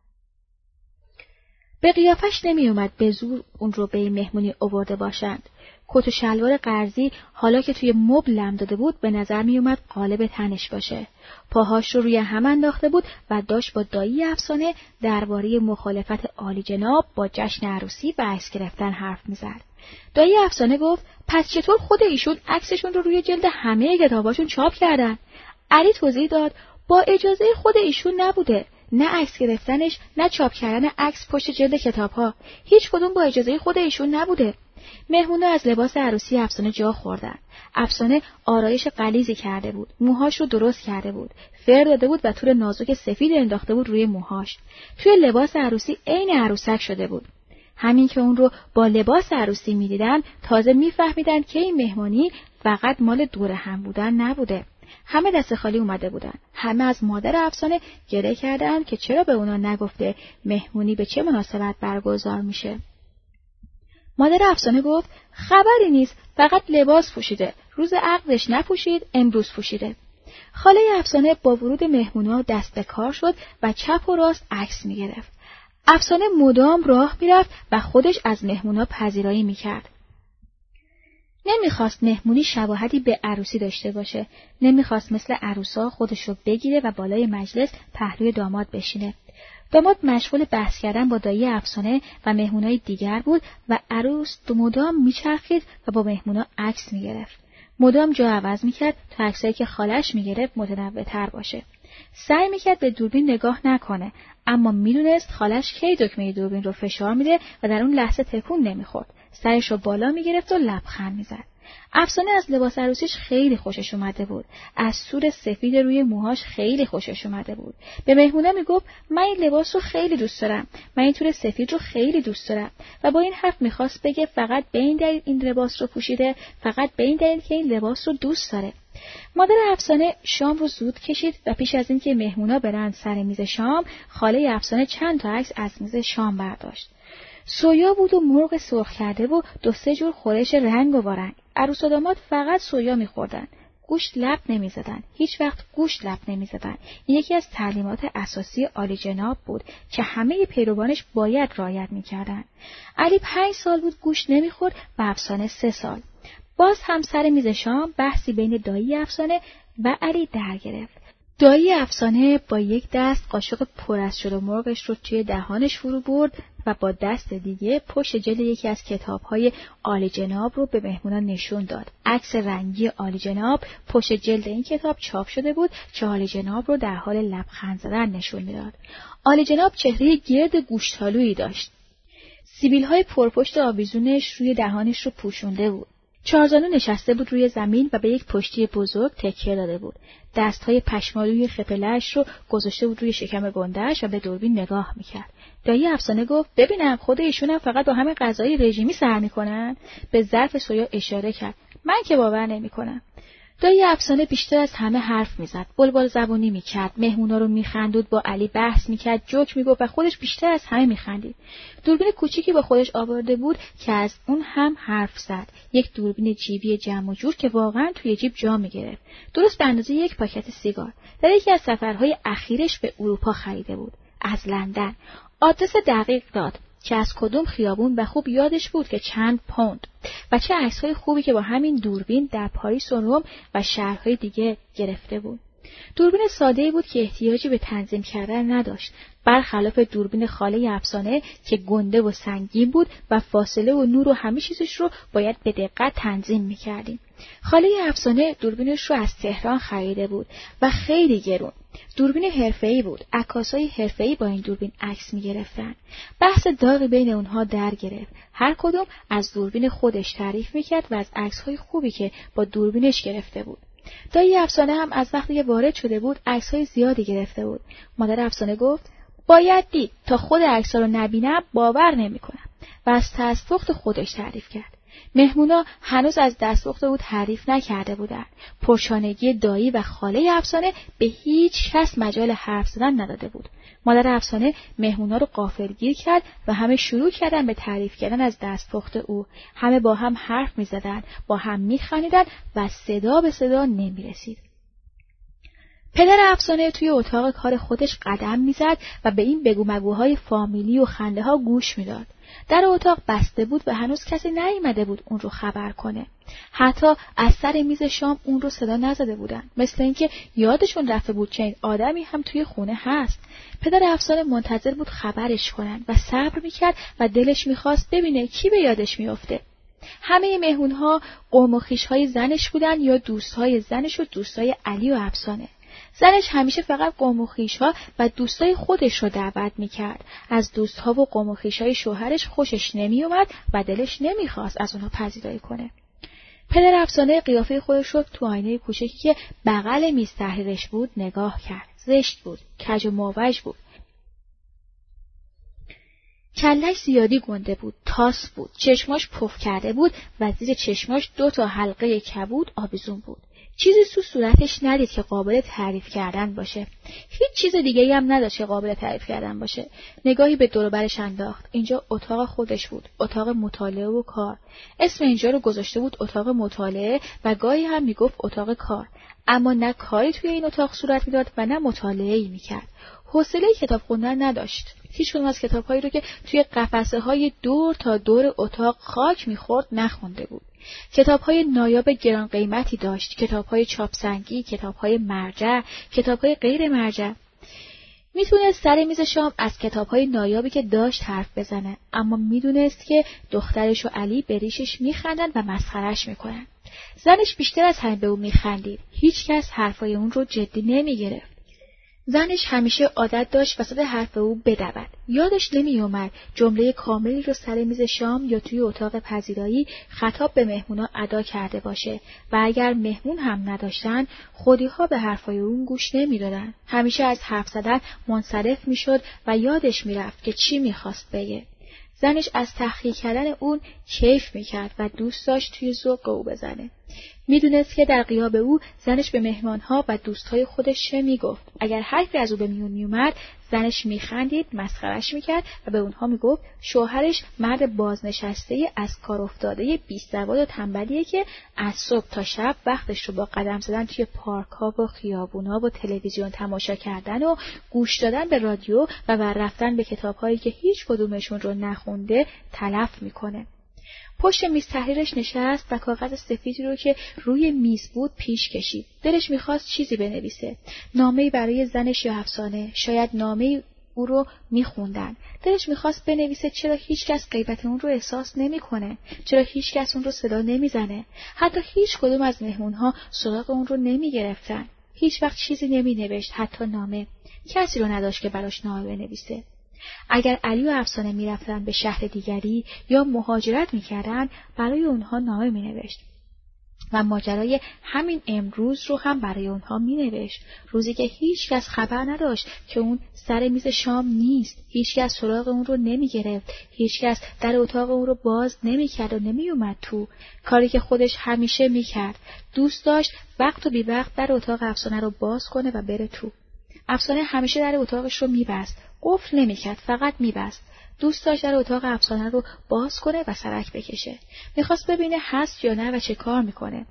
به قیافش نمی اومد به زور اون رو به این مهمونی آورده باشند. کت و شلوار قرضی حالا که توی مبل لم داده بود به نظر می اومد قالب تنش باشه. پاهاش رو روی هم انداخته بود و داشت با دایی افسانه درباره مخالفت عالی جناب با جشن عروسی و عکس گرفتن حرف می زد. دایی افسانه گفت پس چطور خود ایشون عکسشون رو روی جلد همه کتاباشون چاپ کردن؟ علی توضیح داد با اجازه خود ایشون نبوده. نه عکس گرفتنش نه چاپ کردن عکس پشت جلد کتاب‌ها. هیچ کدوم با اجازه خود ایشون نبوده. مهمونا از لباس عروسی افسانه جا خوردن. افسانه آرایش غلیظی کرده بود. موهاش رو درست کرده بود. فر داده بود و تور نازک سفید انداخته بود روی موهاش. توی لباس عروسی عین عروسک شده بود. همین که اون رو با لباس عروسی می‌دیدن تازه می‌فهمیدن که این مهمانی فقط مال دور هم بودن نبوده. همه دست خالی اومده بودن. همه از مادر افسانه گله کردن که چرا به اونا نگفته مهمونی به چه مناسبت برگزار میشه. مادر افسانه گفت خبری نیست، فقط لباس پوشیده. روز عقدش نپوشید، امروز پوشیده. خاله افسانه با ورود مهمونا دست به کار شد و چپ و راست عکس میگرفت. افسانه مدام راه میرفت و خودش از مهمونا پذیرایی میکرد. نمیخواست مهمونی شباهتی به عروسی داشته باشه. نمیخواست مثل عروسا خودش رو بگیره و بالای مجلس پهلوی داماد بشینه. داماد مشغول بحث کردن با دایی افسانه و مهمونای دیگر بود و عروس دو مدام میچرخید و با مهمونا عکس میگرفت. مدام جا عوض میکرد تا عکسایی که خالش میگرفت متنوع‌تر باشه. سعی میکرد به دوربین نگاه نکنه، اما میدونست خالش کی دکمه دوربین رو فشار میده و در اون لحظه تکون نمیخورد. سرش رو بالا میگرفت و لبخند میزد. افسانه از لباس عروسیش خیلی خوشش اومده بود. از سور سفید روی موهاش خیلی خوشش اومده بود. به مهمونا میگفت من این لباس رو خیلی دوست دارم. من این تور سفید رو خیلی دوست دارم. و با این حرف میخواست بگه فقط به این دلیل این لباس رو پوشیده، فقط به این دلیل که این لباس رو دوست داره. مادر افسانه شام رو زود کشید و پیش از اینکه مهمونا برن سر میز شام، خاله افسانه چند تا عکس از میز شام برداشت. سویا بود و مرغ سرخ کرده و دو سه جور خورش رنگ و وارنگ. عروس و داماد فقط سویا می‌خوردن. گوشت لب نمی‌زدن. هیچ وقت گوشت لب نمی‌زدن. این یکی از تعلیمات اساسی عالی جناب بود که همه پیروانش باید رعایت می‌کردند. علی پنج سال بود گوشت نمی‌خورد و افسانه سه سال. باز هم سر میز شام بحثی بین دایی افسانه و علی در گرفت. دایی افسانه با یک دست قاشق پر از شل و مرغش رو توی دهانش فرو برد و با دست دیگه پشت جلد یکی از کتاب‌های عالی جناب رو به مهمونان نشون داد. عکس رنگی عالی جناب پشت جلد این کتاب چاپ شده بود که عالی جناب رو در حال لبخند زدن نشون میداد. عالی جناب چهره گرد گوشتالویی داشت. سیبیل‌های پرپشت آویزونش روی دهانش رو پوشونده بود. چارزانو نشسته بود روی زمین و به یک پشتی بزرگ تکیه داده بود. دستهای پشمالوی خپله‌اش رو گذاشته بود روی شکم گنده‌اش و به دوربین نگاه میکرد. دایی افسانه گفت ببینم خود ایشون هم فقط با همین غذای رژیمی سر میکنن؟ به ظرف سویا اشاره کرد. من که باور نمیکنم. دایی افسانه بیشتر از همه حرف میزد، بلبل زبونی میکرد، مهمونا رو میخندود، با علی بحث میکرد، جوک میگفت و خودش بیشتر از همه میخندید. دوربین کوچیکی با خودش آورده بود که از اون هم حرف زد. یک دوربین جیبی جمع و جور که واقعا توی جیب جا میگرفت، درست به اندازه یک پاکت سیگار. در یکی از سفرهای اخیرش به اروپا خریده بود، از لندن. آدرس دقیق داد که از کدوم خیابون و خوب یادش بود که چند پوند و چه عکس‌های خوبی که با همین دوربین در پاریس و روم و شهرهای دیگه گرفته بود. دوربین ساده‌ای بود که احتیاجی به تنظیم کردن نداشت، برخلاف دوربین خاله افسانه که گنده و سنگین بود و فاصله و نور و همه چیزش رو باید به دقت تنظیم می‌کردیم. خاله افسانه دوربینش رو از تهران خریده بود و خیلی گرون. دوربین حرفه‌ای بود. عکاسای حرفه‌ای با این دوربین عکس می‌گرفتن. بحث داغی بین اونها در گرفت. هر کدوم از دوربین خودش تعریف می‌کرد و از عکس‌های خوبی که با دوربینش گرفته بود. دایی افسانه هم از وقتی که وارد شده بود عکس‌های زیادی گرفته بود. مادر افسانه گفت باید دید، تا خود عکس‌ها رو نبینم باور نمی‌کنم و از دستپخت خودش تعریف کرد. مهمونا هنوز از دستپخت او تعریف نکرده بودند. پرچانگی دایی و خاله افسانه به هیچ کس مجال حرف زدن نداده بود. مادر افسانه مهمونا رو غافلگیر کرد و همه شروع کردن به تعریف کردن از دستپخت او. همه با هم حرف می‌زدند، با هم می‌خندیدند و صدا به صدا نمی‌رسید. پدر افسانه توی اتاق کار خودش قدم می‌زد و به این بگو مگوهای فامیلی و خنده‌ها گوش می‌داد. در اتاق بسته بود و هنوز کسی نیامده بود اون رو خبر کنه. حتی از سر میز شام اون رو صدا نزده بودن، مثل اینکه یادشون رفته بود چه این آدمی هم توی خونه هست. پدر افسانه منتظر بود خبرش کنن و صبر میکرد و دلش میخواست ببینه کی به یادش میفته. همه مهمونها قوم و خویش‌های زنش بودن یا دوستای زنش و دوستای علی و افسانه. زنش همیشه فقط قوم و خویش‌ها و دوستای خودش رو دعوت میکرد. از دوست‌ها و قوم و خویش‌های شوهرش خوشش نمیومد و دلش نمیخواست از اونها پذیرایی کنه. پدر افسانه قیافه خودش رو تو آینه کوچکی که بغل میز تحریرش بود نگاه کرد. زشت بود، کج و موج بود. کلش زیادی گنده بود، تاس بود، چشماش پف کرده بود و زیر چشماش دو تا حلقه کبود آویزون بود. چیزی تو صورتش ندید که قابل تعریف کردن باشه. هیچ چیز دیگه‌ای هم نداشت که قابل تعریف کردن باشه. نگاهی به دور و برش انداخت. اینجا اتاق خودش بود، اتاق مطالعه و کار. اسم اینجا رو گذاشته بود اتاق مطالعه و گاهی هم میگفت اتاق کار. اما نه کاری توی این اتاق صورت میداد و نه مطالعه‌ای میکرد. حوصله کتاب خوندن نداشت. هیچ کدوم از کتاب‌هایی رو که توی قفسه‌های دور تا دور اتاق خاک می‌خورد نخونده بود. کتاب‌های نایاب گران قیمتی داشت، کتاب‌های چاپسنگی، کتاب‌های مرجع، کتاب‌های غیر مرجع. میتونست سر میز شام از کتاب‌های نایابی که داشت حرف بزنه، اما میدونست که دخترش و علی به ریشش میخندن و مسخرش میکنن. زنش بیشتر از همه به او میخندید. هیچ کس حرفای اون رو جدی نمیگرفت. زنش همیشه عادت داشت وسط حرف او بدود. یادش نمی اومد جمله کاملی رو سر میز شام یا توی اتاق پذیرایی خطاب به مهمونا ادا کرده باشه و اگر مهمون هم نداشتن خودی‌ها به حرفای اون گوش نمیدادن. همیشه از حرف زدن منصرف میشد و یادش میرفت که چی میخواست بگه. زنش از تحقیر کردن اون کیف میکرد و دوست داشت توی ذوق او بزنه. میدونست که در غیاب او زنش به مهمانها و دوستای خودش چه میگفت. اگر حرفی از او به میون میومد زنش میخندید، مسخرش میکرد و به اونها میگفت شوهرش مرد بازنشسته از کار افتاده بی‌سواد و تنبلیه که از صبح تا شب وقتش رو با قدم زدن توی پارک‌ها و خیابونا و تلویزیون تماشا کردن و گوش دادن به رادیو و ور رفتن به کتاب‌هایی که هیچ کدومشون رو نخونده تلف میکنه. پشت میز تحریرش نشست و کاغذ سفیدی رو که روی میز بود پیش کشید. دلش میخواست چیزی بنویسه. نامه‌ای برای زنش یا افسانه، شاید نامه‌ای او رو میخوندن. دلش میخواست بنویسه چرا هیچ کس غیبت اون رو احساس نمیکنه، چرا هیچ کس اون رو صدا نمیزنه، حتی هیچ کدوم از مهمونها سراغ اون رو نمیگرفتن. هیچ وقت چیزی نمینوشت، حتی نامه. کسی رو نداشت که براش نامه بنویسه. اگر علی و افسانه میرفتن به شهر دیگری یا مهاجرت میکردن برای اونها نامه مینوشت و ماجرای همین امروز رو هم برای اونها مینوشت. روزی که هیچ کس خبر نداشت که اون سر میز شام نیست، هیچ کس سراغ اون رو نمیگرفت، هیچ کس در اتاق اون رو باز نمیکرد و نمیومد تو. کاری که خودش همیشه میکرد. دوست داشت وقت و بی وقت در اتاق افسانه رو باز کنه و بره تو. افسانه همیشه در اتاقش رو میبست. قفل نمیکرد، فقط میبست. دوست داشت در اتاق افسانه رو باز کنه و سرک بکشه. میخواست ببینه هست یا نه و چه کار میکنه.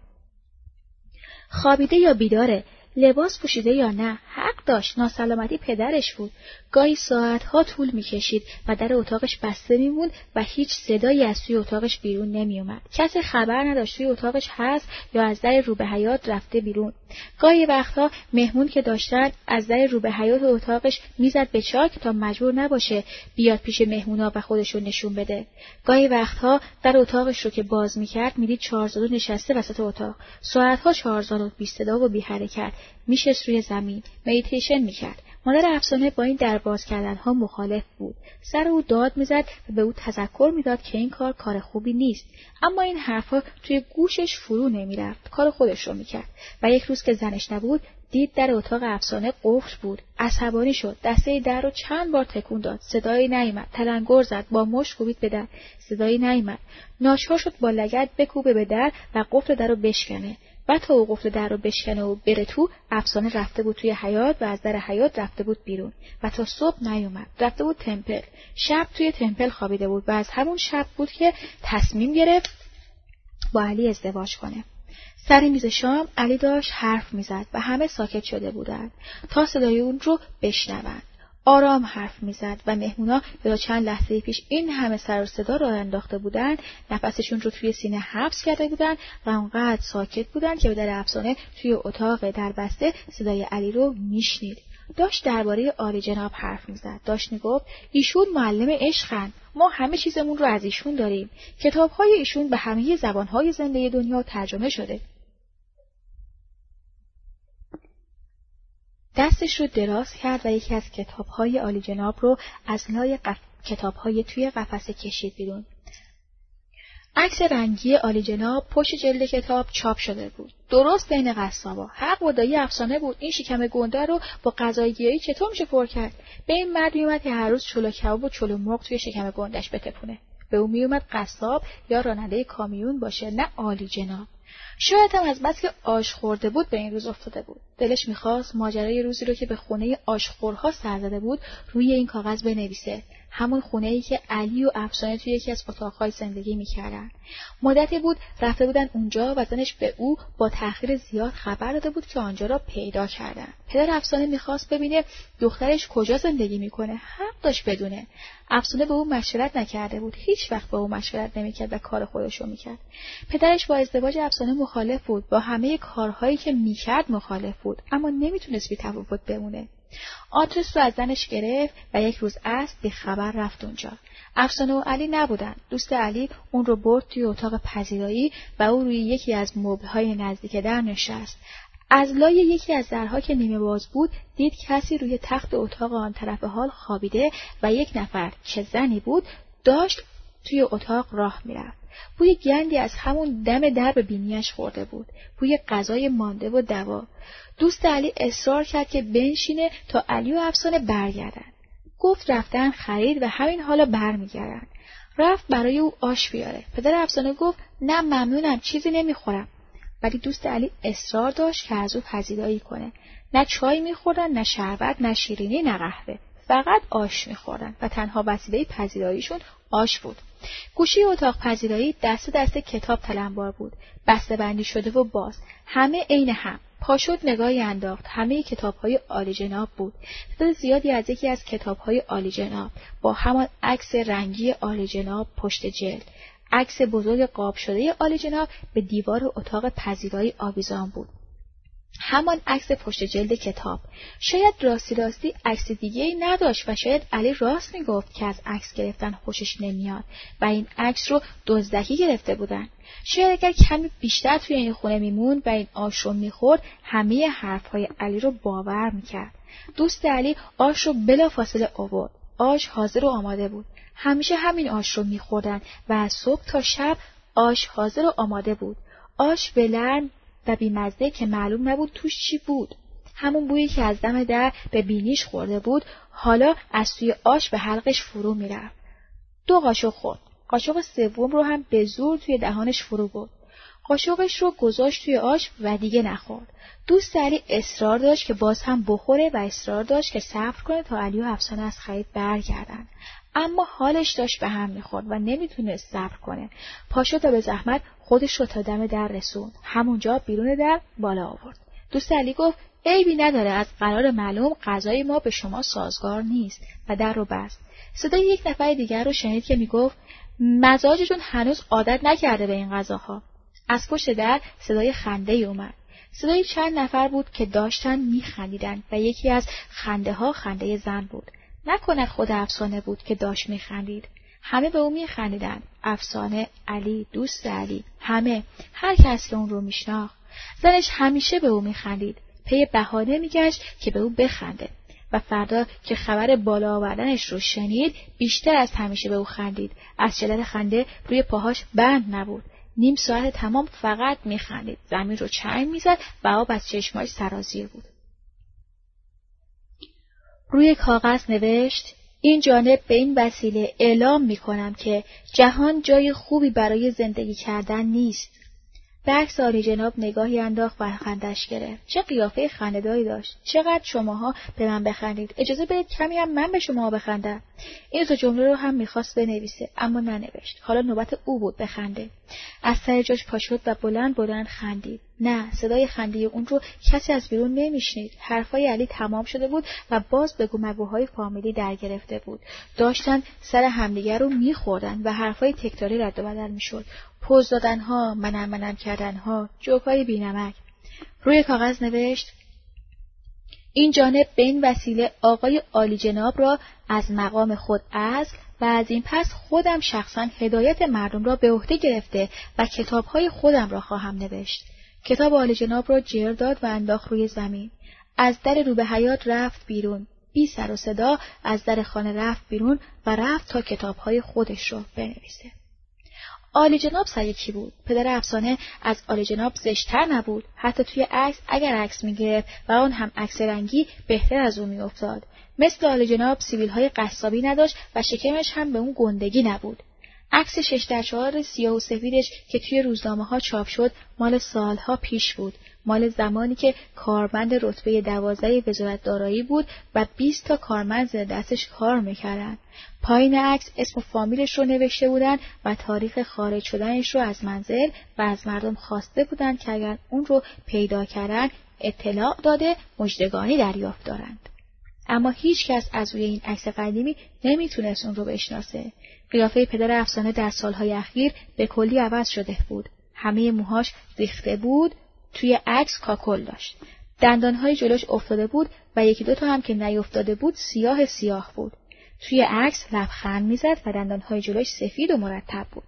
خوابیده یا بیداره، لباس پوشیده یا نه، حق داشت. ناسلامتی پدرش بود. گاهی ساعتها طول میکشید و در اتاقش بسته میموند و هیچ صدایی از توی اتاقش بیرون نمیومد. کسی خبر نداشت توی اتاقش هست یا از در رو به حیاط رفته بیرون. گاهی وقتها مهمون که داشتن از در رو به حیاط اتاقش میزد به چاک تا مجبور نباشه بیاد پیش مهمونا و خودشو نشون بده. گاهی وقتها در اتاقش رو که باز میکرد میدید چهارزادو نشسته وسط اتاق. ساعتها چهارزادو بی صدا و بی حرکت میشست روی زمین، مدیتیشن میکرد. مادر افسانه با این در باز کردنها مخالف بود. سر او داد میزد و به او تذکر میداد که این کار کار خوبی نیست. اما این حرفها توی گوشش فرو نمیرفت. کار خودش رو میکرد. و یک روز که زنش نبود دید در اتاق افسانه قفل بود. عصبانی شد. دسته در رو چند بار تکون داد. صدایی نیامد. تلنگر زد. با مشت کوبید به در. صدایی نیامد. ناچار شد با لگد بکوبه به در و قفل در رو بشکنه. و تا او قفل در رو بشکنه و بره تو، افسانه رفته بود توی حیاط و از در حیاط رفته بود بیرون و تا صبح نیومد. رفته بود تمپل. شب توی تمپل خوابیده بود و از همون شب بود که تصمیم گرفت با علی ازدواج کنه. سر میز شام علی داشت حرف میزد و همه ساکت شده بودند تا صدای اون رو بشنوند. آرام حرف میزد و مهمونا یا چند لحظه پیش این همه سر و صدا را انداخته بودند، نفسشون رو توی سینه حبس کرده بودند و اونقدر ساکت بودند که به در افسانه توی اتاق در بسته صدای علی رو میشنید. داشت درباره عالی جناب حرف میزد. داشت میگفت ایشون معلم عشقن. ما همه چیزمون رو از ایشون داریم. کتاب‌های ایشون به همه زبان‌های زنده دنیا ترجمه شده. دستش رو دراز کرد و یکی از کتاب‌های عالی جناب رو از لای قف... کتاب‌های توی قفسه کشید بیرون. عکس رنگی عالی جناب پشت جلد کتاب چاپ شده بود. درست بین قصابا. حق و دایی افسانه بود. این شکم گنده رو با غذای گیاهی چطور میشه پر کرد؟ به این مرد میومد که هر روز چلو کباب و چلو مرغ توی شکم گندش بتپونه. به اون میومد قصاب یا راننده کامیون باشه، نه عالی جناب. شاید هم از بس که آش خورده بود به این روز افتاده بود. دلش میخواست ماجرای روزی رو که به خونه آشخورها سر زده بود روی این کاغذ بنویسه. همون خونه‌ای که علی و افسانه توی یکی از اتاق‌های زندگی می‌کردن. مدتی بود رفته بودن اونجا و زنش به او با تأخیر زیاد خبر داده بود که آنجا را پیدا کردن. پدر افسانه می‌خواست ببینه دخترش کجا زندگی می‌کنه. حق داشت بدونه. افسانه به او مشورت نکرده بود. هیچ وقت به او مشورت نمی‌کرد و کار خودش رو می‌کرد. پدرش با ازدواج افسانه مخالف بود. با همه کارهایی که می‌کرد مخالف بود، اما نمی‌تونست بی‌تفاوت بمونه. آتش رو از زنش گرفت و یک روز عصر بی خبر رفت اونجا. افسانه و علی نبودن. دوست علی اون رو برد توی اتاق پذیرایی و او روی یکی از مبل‌های نزدیک در نشست. از لای یکی از درها که نیمه باز بود دید کسی روی تخت اتاق آن طرف حال خوابیده و یک نفر که زنی بود داشت توی اتاق راه میرفت. بوی گندی از همون دم در به بینیش خورده بود. بوی غذای مانده و دوا. دوست علی اصرار کرد که بنشینه تا علی و افسانه برگردن. گفت رفتن خرید و همین حالا برمیگردن. رفت برای او آش بیاره. پدر افسانه گفت نه ممنونم، چیزی نمیخورم. ولی دوست علی اصرار داشت که از او پذیرایی کنه. نه چای میخوردن، نه شربت، نه شیرینی، نه قهوه. فقط آش میخوردن و تنها وسیله پذیراییشون آش بود. گوشی اتاق پذیرایی دست دست کتاب تلمبار بود. بسته بندی شده و باز. همه عین هم. پاشد نگاهی انداخت. همه کتاب‌های عالی جناب بود. تعداد زیادی از یکی از کتاب‌های عالی جناب با همان عکس رنگی عالی جناب پشت جلد. عکس بزرگ قاب شده عالی جناب به دیوار اتاق پذیرایی آویزان بود. همان عکس پشت جلد کتاب. شاید راستی راستی عکس دیگه‌ای نداشت و شاید علی راست میگفت که از عکس گرفتن خوشش نمیاد و این عکس رو دزدکی گرفته بودن. شاید اگر کمی بیشتر توی این خونه میموند و این آش رو میخورد همه حرفهای علی رو باور میکرد. دوست علی آش رو بلافاصله آورد. آش حاضر و آماده بود. همیشه همین آش رو میخوردن و از صبح تا شب آش حاضر و آماده بود. آش ولرم و بیمزده که معلوم نبود توش چی بود. همون بویی که از دم در به بینیش خورده بود حالا از توی آش به حلقش فرو میرفت. دو قاشق خورد. قاشق سوم رو هم به زور توی دهانش فرو برد. قاشقش رو گذاشت توی آش و دیگه نخورد. دوست علی اصرار داشت که باز هم بخوره و اصرار داشت که صبر کنه تا علی و افسانه از خرید برگردن. اما حالش داشت به هم میخورد و نمیتونست صبر کنه. پاشو تا به زحمت خودش رو تا دم در رسوند. همونجا بیرون در بالا آورد. دوست علی گفت عیبی نداره، از قرار معلوم غذای ما به شما سازگار نیست و در رو بست. صدای یک نفر دیگر رو شنید که میگفت مزاجشون هنوز عادت نکرده به این غذاها. از پشت در صدای خنده ای اومد. صدای چند نفر بود که داشتن میخندیدن و یکی از خنده ها خنده زن بود. نکند خود افسانه بود که داشت میخندید. همه به او میخندیدن. افسانه، علی، دوست علی، همه، هر کس که اون رو میشناخت. زنش همیشه به او میخندید. پی بهانه میگشت که به او بخنده. و فردا که خبر بالا آوردنش رو شنید بیشتر از همیشه به او خندید. از شدت خنده روی پاهاش بند نبود. نیم ساعت تمام فقط میخندید. زمین رو چنگ میزد و آب از چشماش سرازیر بود. روی کاغذ نوشت این جانب به این وسیله اعلام میکنم که جهان جای خوبی برای زندگی کردن نیست. به عکس عالی جناب نگاهی انداخت و خندش گرفت. چه قیافه خنده‌داری داشت. چقدر شماها به من بخندید. اجازه بدید کمی هم من به شما بخندم. این دو جمله رو هم میخواست بنویسه اما ننوشت. حالا نوبت او بود بخنده. از سر جاش پا شد و بلند بلند خندید. نه، صدای خنده اون رو کسی از بیرون نمیشنید. حرفای علی تمام شده بود و باز بگو مگوهای فامیلی در گرفته بود. داشتن سر همدیگر رو میخوردن و حرفای تکراری رد و بدل میشد. پوز دادنها، منم منم کردنها، جوکای بینمک. روی کاغذ نوشت این جانب به این وسیله آقای عالی جناب را از مقام خود عزل و از این پس خودم شخصا هدایت مردم را به عهده گرفته و کتابهای خودم را خواهم نوشت. کتاب عالی جناب را جر داد و انداخت روی زمین. از در رو به حیاط رفت بیرون. بی سر و صدا از در خانه رفت بیرون و رفت تا کتاب‌های خودش رو بنویسه. عالی جناب سیکی بود. پدر افسانه از عالی جناب زشت‌تر نبود. حتی توی عکس اگر عکس می‌گرفت و اون هم عکس رنگی بهتر از اون می‌افتاد. مثل عالی جناب سیبیل‌های قصابی نداشت و شکمش هم به اون گندگی نبود. عکس شش در چهار سیاه و سفیدش که توی روزنامه‌ها چاپ شد مال سالها پیش بود. مال زمانی که کارمند رتبه دوازده وزارت دارایی بود و بیست تا کارمند زیر دستش کار میکردن. پایین عکس اسم و فامیلش رو نوشته بودن و تاریخ خارج شدنش رو از منزل و از مردم خواسته بودن که اگر اون رو پیدا کردن اطلاع داده مژدگانی دریافت دارند. اما هیچ کس از روی این عکس قدیمی نمیتونست اون رو بشناسه. قیافه پدر افسانه در سالهای اخیر به کلی عوض شده بود. همه موهاش ریخته بود، توی عکس کاکل داشت. دندانهای جلوش افتاده بود و یکی دو تا هم که نیفتاده بود سیاه سیاه بود. توی عکس لبخند میزد و دندانهای جلوش سفید و مرتب بود.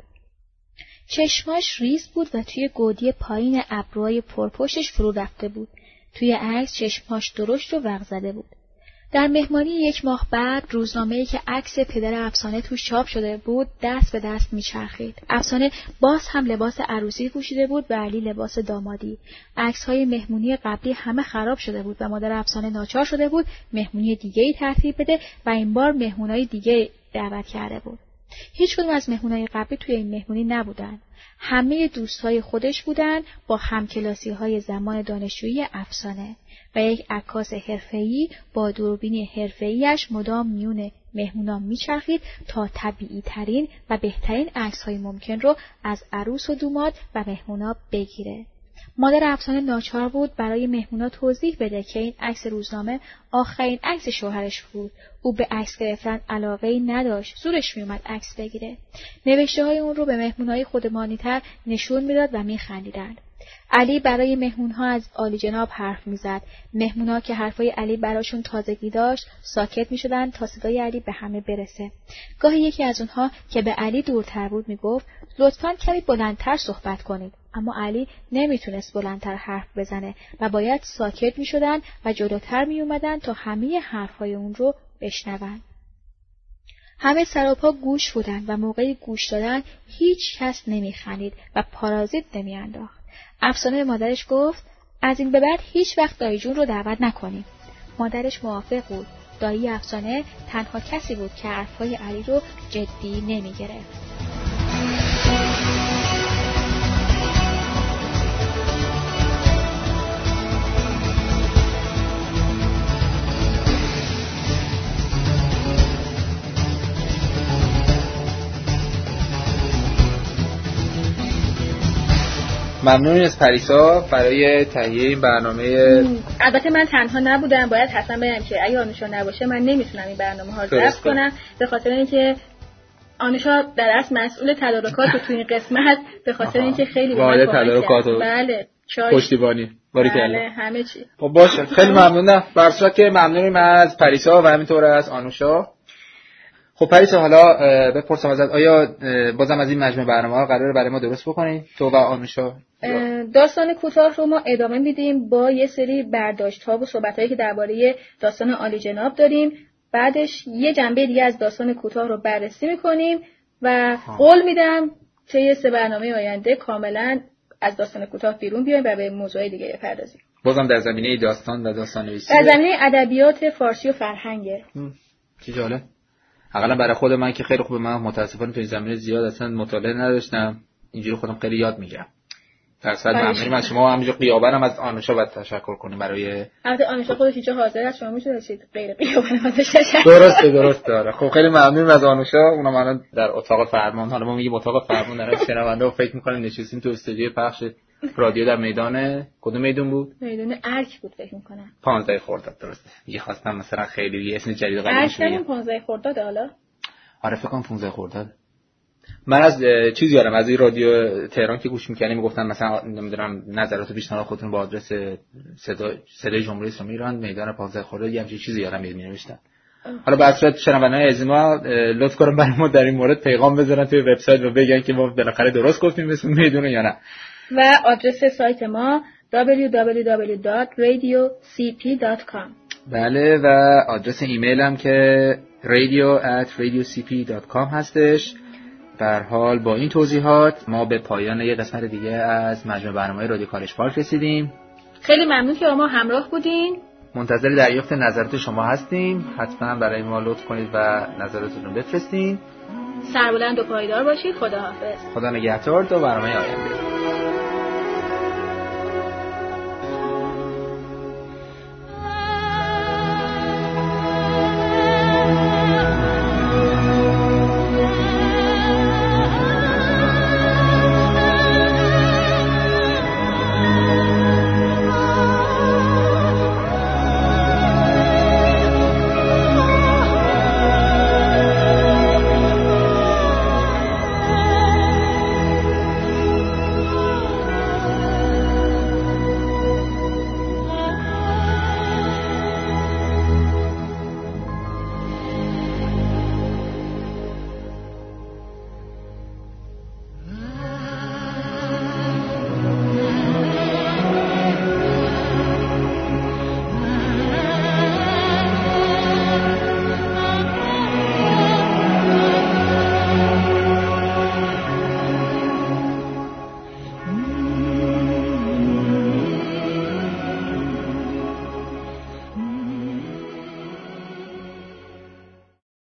چشماش ریز بود و توی گودی پایین ابروهای پرپشتش فرو رفته بود. توی عکس چشماش درشت و ورق زده بود. در مهمانی یک ماه بعد روزنامه‌ای که عکس پدر افسانه توش چاپ شده بود دست به دست میچرخید. افسانه باز هم لباس عروسی پوشیده بود و علی لباس دامادی. عکس‌های مهمونی قبلی همه خراب شده بود و مادر افسانه ناچار شده بود مهمونی دیگه‌ای ترتیب بده و این بار مهمونای دیگه دعوت کرده بود. هیچ کدوم از مهمونای قبلی توی این مهمونی نبودن. همه دوستای خودش بودن با همکلاسی‌های زمان دانشجویی افسانه و یک عکاس حرفه‌ای با دوربین حرفه‌ایش مدام میون مهمونان میچرخید تا طبیعی ترین و بهترین عکس‌های ممکن رو از عروس و دوماد و مهمونا بگیره. مادر افسانه ناچار بود برای مهمونا توضیح بده که این عکس روزنامه آخرین عکس شوهرش بود. او به عکس گرفتن علاقه‌ای نداشت. زورش میومد عکس بگیره. نوشته‌های اون رو به مهمونای خودمانی‌تر نشون میداد و میخندیدند. علی برای مهمونها از عالی جناب حرف میزد. مهمونها که حرفای علی براشون تازگی داشت ساکت میشدن تا صدای علی به همه برسه. گاهی یکی از اونها که به علی دورتر بود میگفت لطفاً کمی بلندتر صحبت کنید. اما علی نمیتونست بلندتر حرف بزنه و باید ساکت میشدن و جلوتر میومدن تا همه حرفای اون رو بشنون. همه سراپا گوش بودن و موقع گوش دادن هیچ کس نمیخندید و پارازیت نمیانداخت. افسانه به مادرش گفت از این به بعد هیچ وقت دایی جون رو دعوت نکنیم. مادرش موافق بود. دایی افسانه تنها کسی بود که حرفای علی رو جدی نمیگرفت. ممنون از پریسا برای تهیه این برنامه. البته من تنها نبودم، باید حتما بگم که اگه آنوشا نباشه من نمیتونم این برنامه ها رو ضبط کنم، به خاطر اینکه آنوشا در اصل مسئول تدارکات تو این قسمت، به خاطر اینکه خیلی واحد تدارکات و بله پشتیبانی باری بله همه چی. خب باشه، خیلی ممنونم. در صورت که ممنونیم از پریسا و همینطور از آنوشا. خب پریسا حالا بپرسم ازت، آیا بازم از این مجموعه برنامه‌ها قراره برای ما درست بکنید تو و آنوشا؟ داستان کوتاه رو ما ادامه میدیم با یه سری برداشت‌ها و صحبت‌هایی که درباره داستان عالی جناب داریم. بعدش یه جنبه دیگه از داستان کوتاه رو بررسی می‌کنیم و قول میدم طی سه برنامه آینده کاملا از داستان کوتاه بیرون بیایم و به موضوعات دیگه بپردازیم. بازم در زمینه داستان و داستان نویسی، در زمینه ادبیات فارسی و فرهنگه. چه جالب. حداقل برای خود من که خیلی خوبه، من متاسفانه تو این زمینه زیاد اصلا مطالعه نداشتم، اینجوری خودم خیلی یاد میگیرم. در صد ممنونیم از شما. همینجا غیابن از آنوشا باید تشکر کنیم برای البته آنوشا خودش اینجا حاضر است، شما میتونید غیر غیابن ازش تشکر. درسته درسته داره. خب خیلی ممنونیم از آنوشا. اونم الان در اتاق فرمان، حالا ما میگیم اتاق فرمان، دارن شنونده و فکر میکنن نشستیم تو استودیوی پخش رادیو در میدان کدوم میدون بود؟ میدان ارک بود فکر میکنم. پانزده خرداد درسته. یه خواستم مثلا خیلی یه اسم جدید قدیمش بگم. ارک پانزده خرداد حالا؟ آره فکر کنم پانزده خرداد. من از چیزی یادم از این رادیو تهران که گوش می‌کردیم میگفتن مثلا نمیدونم نظرات و پیشنهاد خودتون با آدرس صدا صدای جمهوری اسلامی ایران میدان پانزده خرداد یه همچین چیزی یادم میاد می‌نوشتن. حالا به صورت شنونده‌های از ما لطف کنن برای ما در این مورد پیغام بذارن توی وبسایت و بگن که ما بالاخره درست گفتیم اسم میدونه یا نه. و آدرس سایت ما دبلیو دبلیو دبلیو دات رادیو سی پی دات کام. بله و آدرس ایمیل هم که رادیو ات رادیو سی پی دات کام هستش. به هر حال با این توضیحات ما به پایان یک قسمت دیگه از مجموعه برنامه‌های رادیو کالج پارک رسیدیم. خیلی ممنون که با ما همراه بودین. منتظر دریافت نظرات شما هستیم. حتما برای ما لطف کنید و نظراتتون رو بفرستین. سربلند و پایدار باشید. خداحافظ. خدا نگهدار تا برنامه آینده.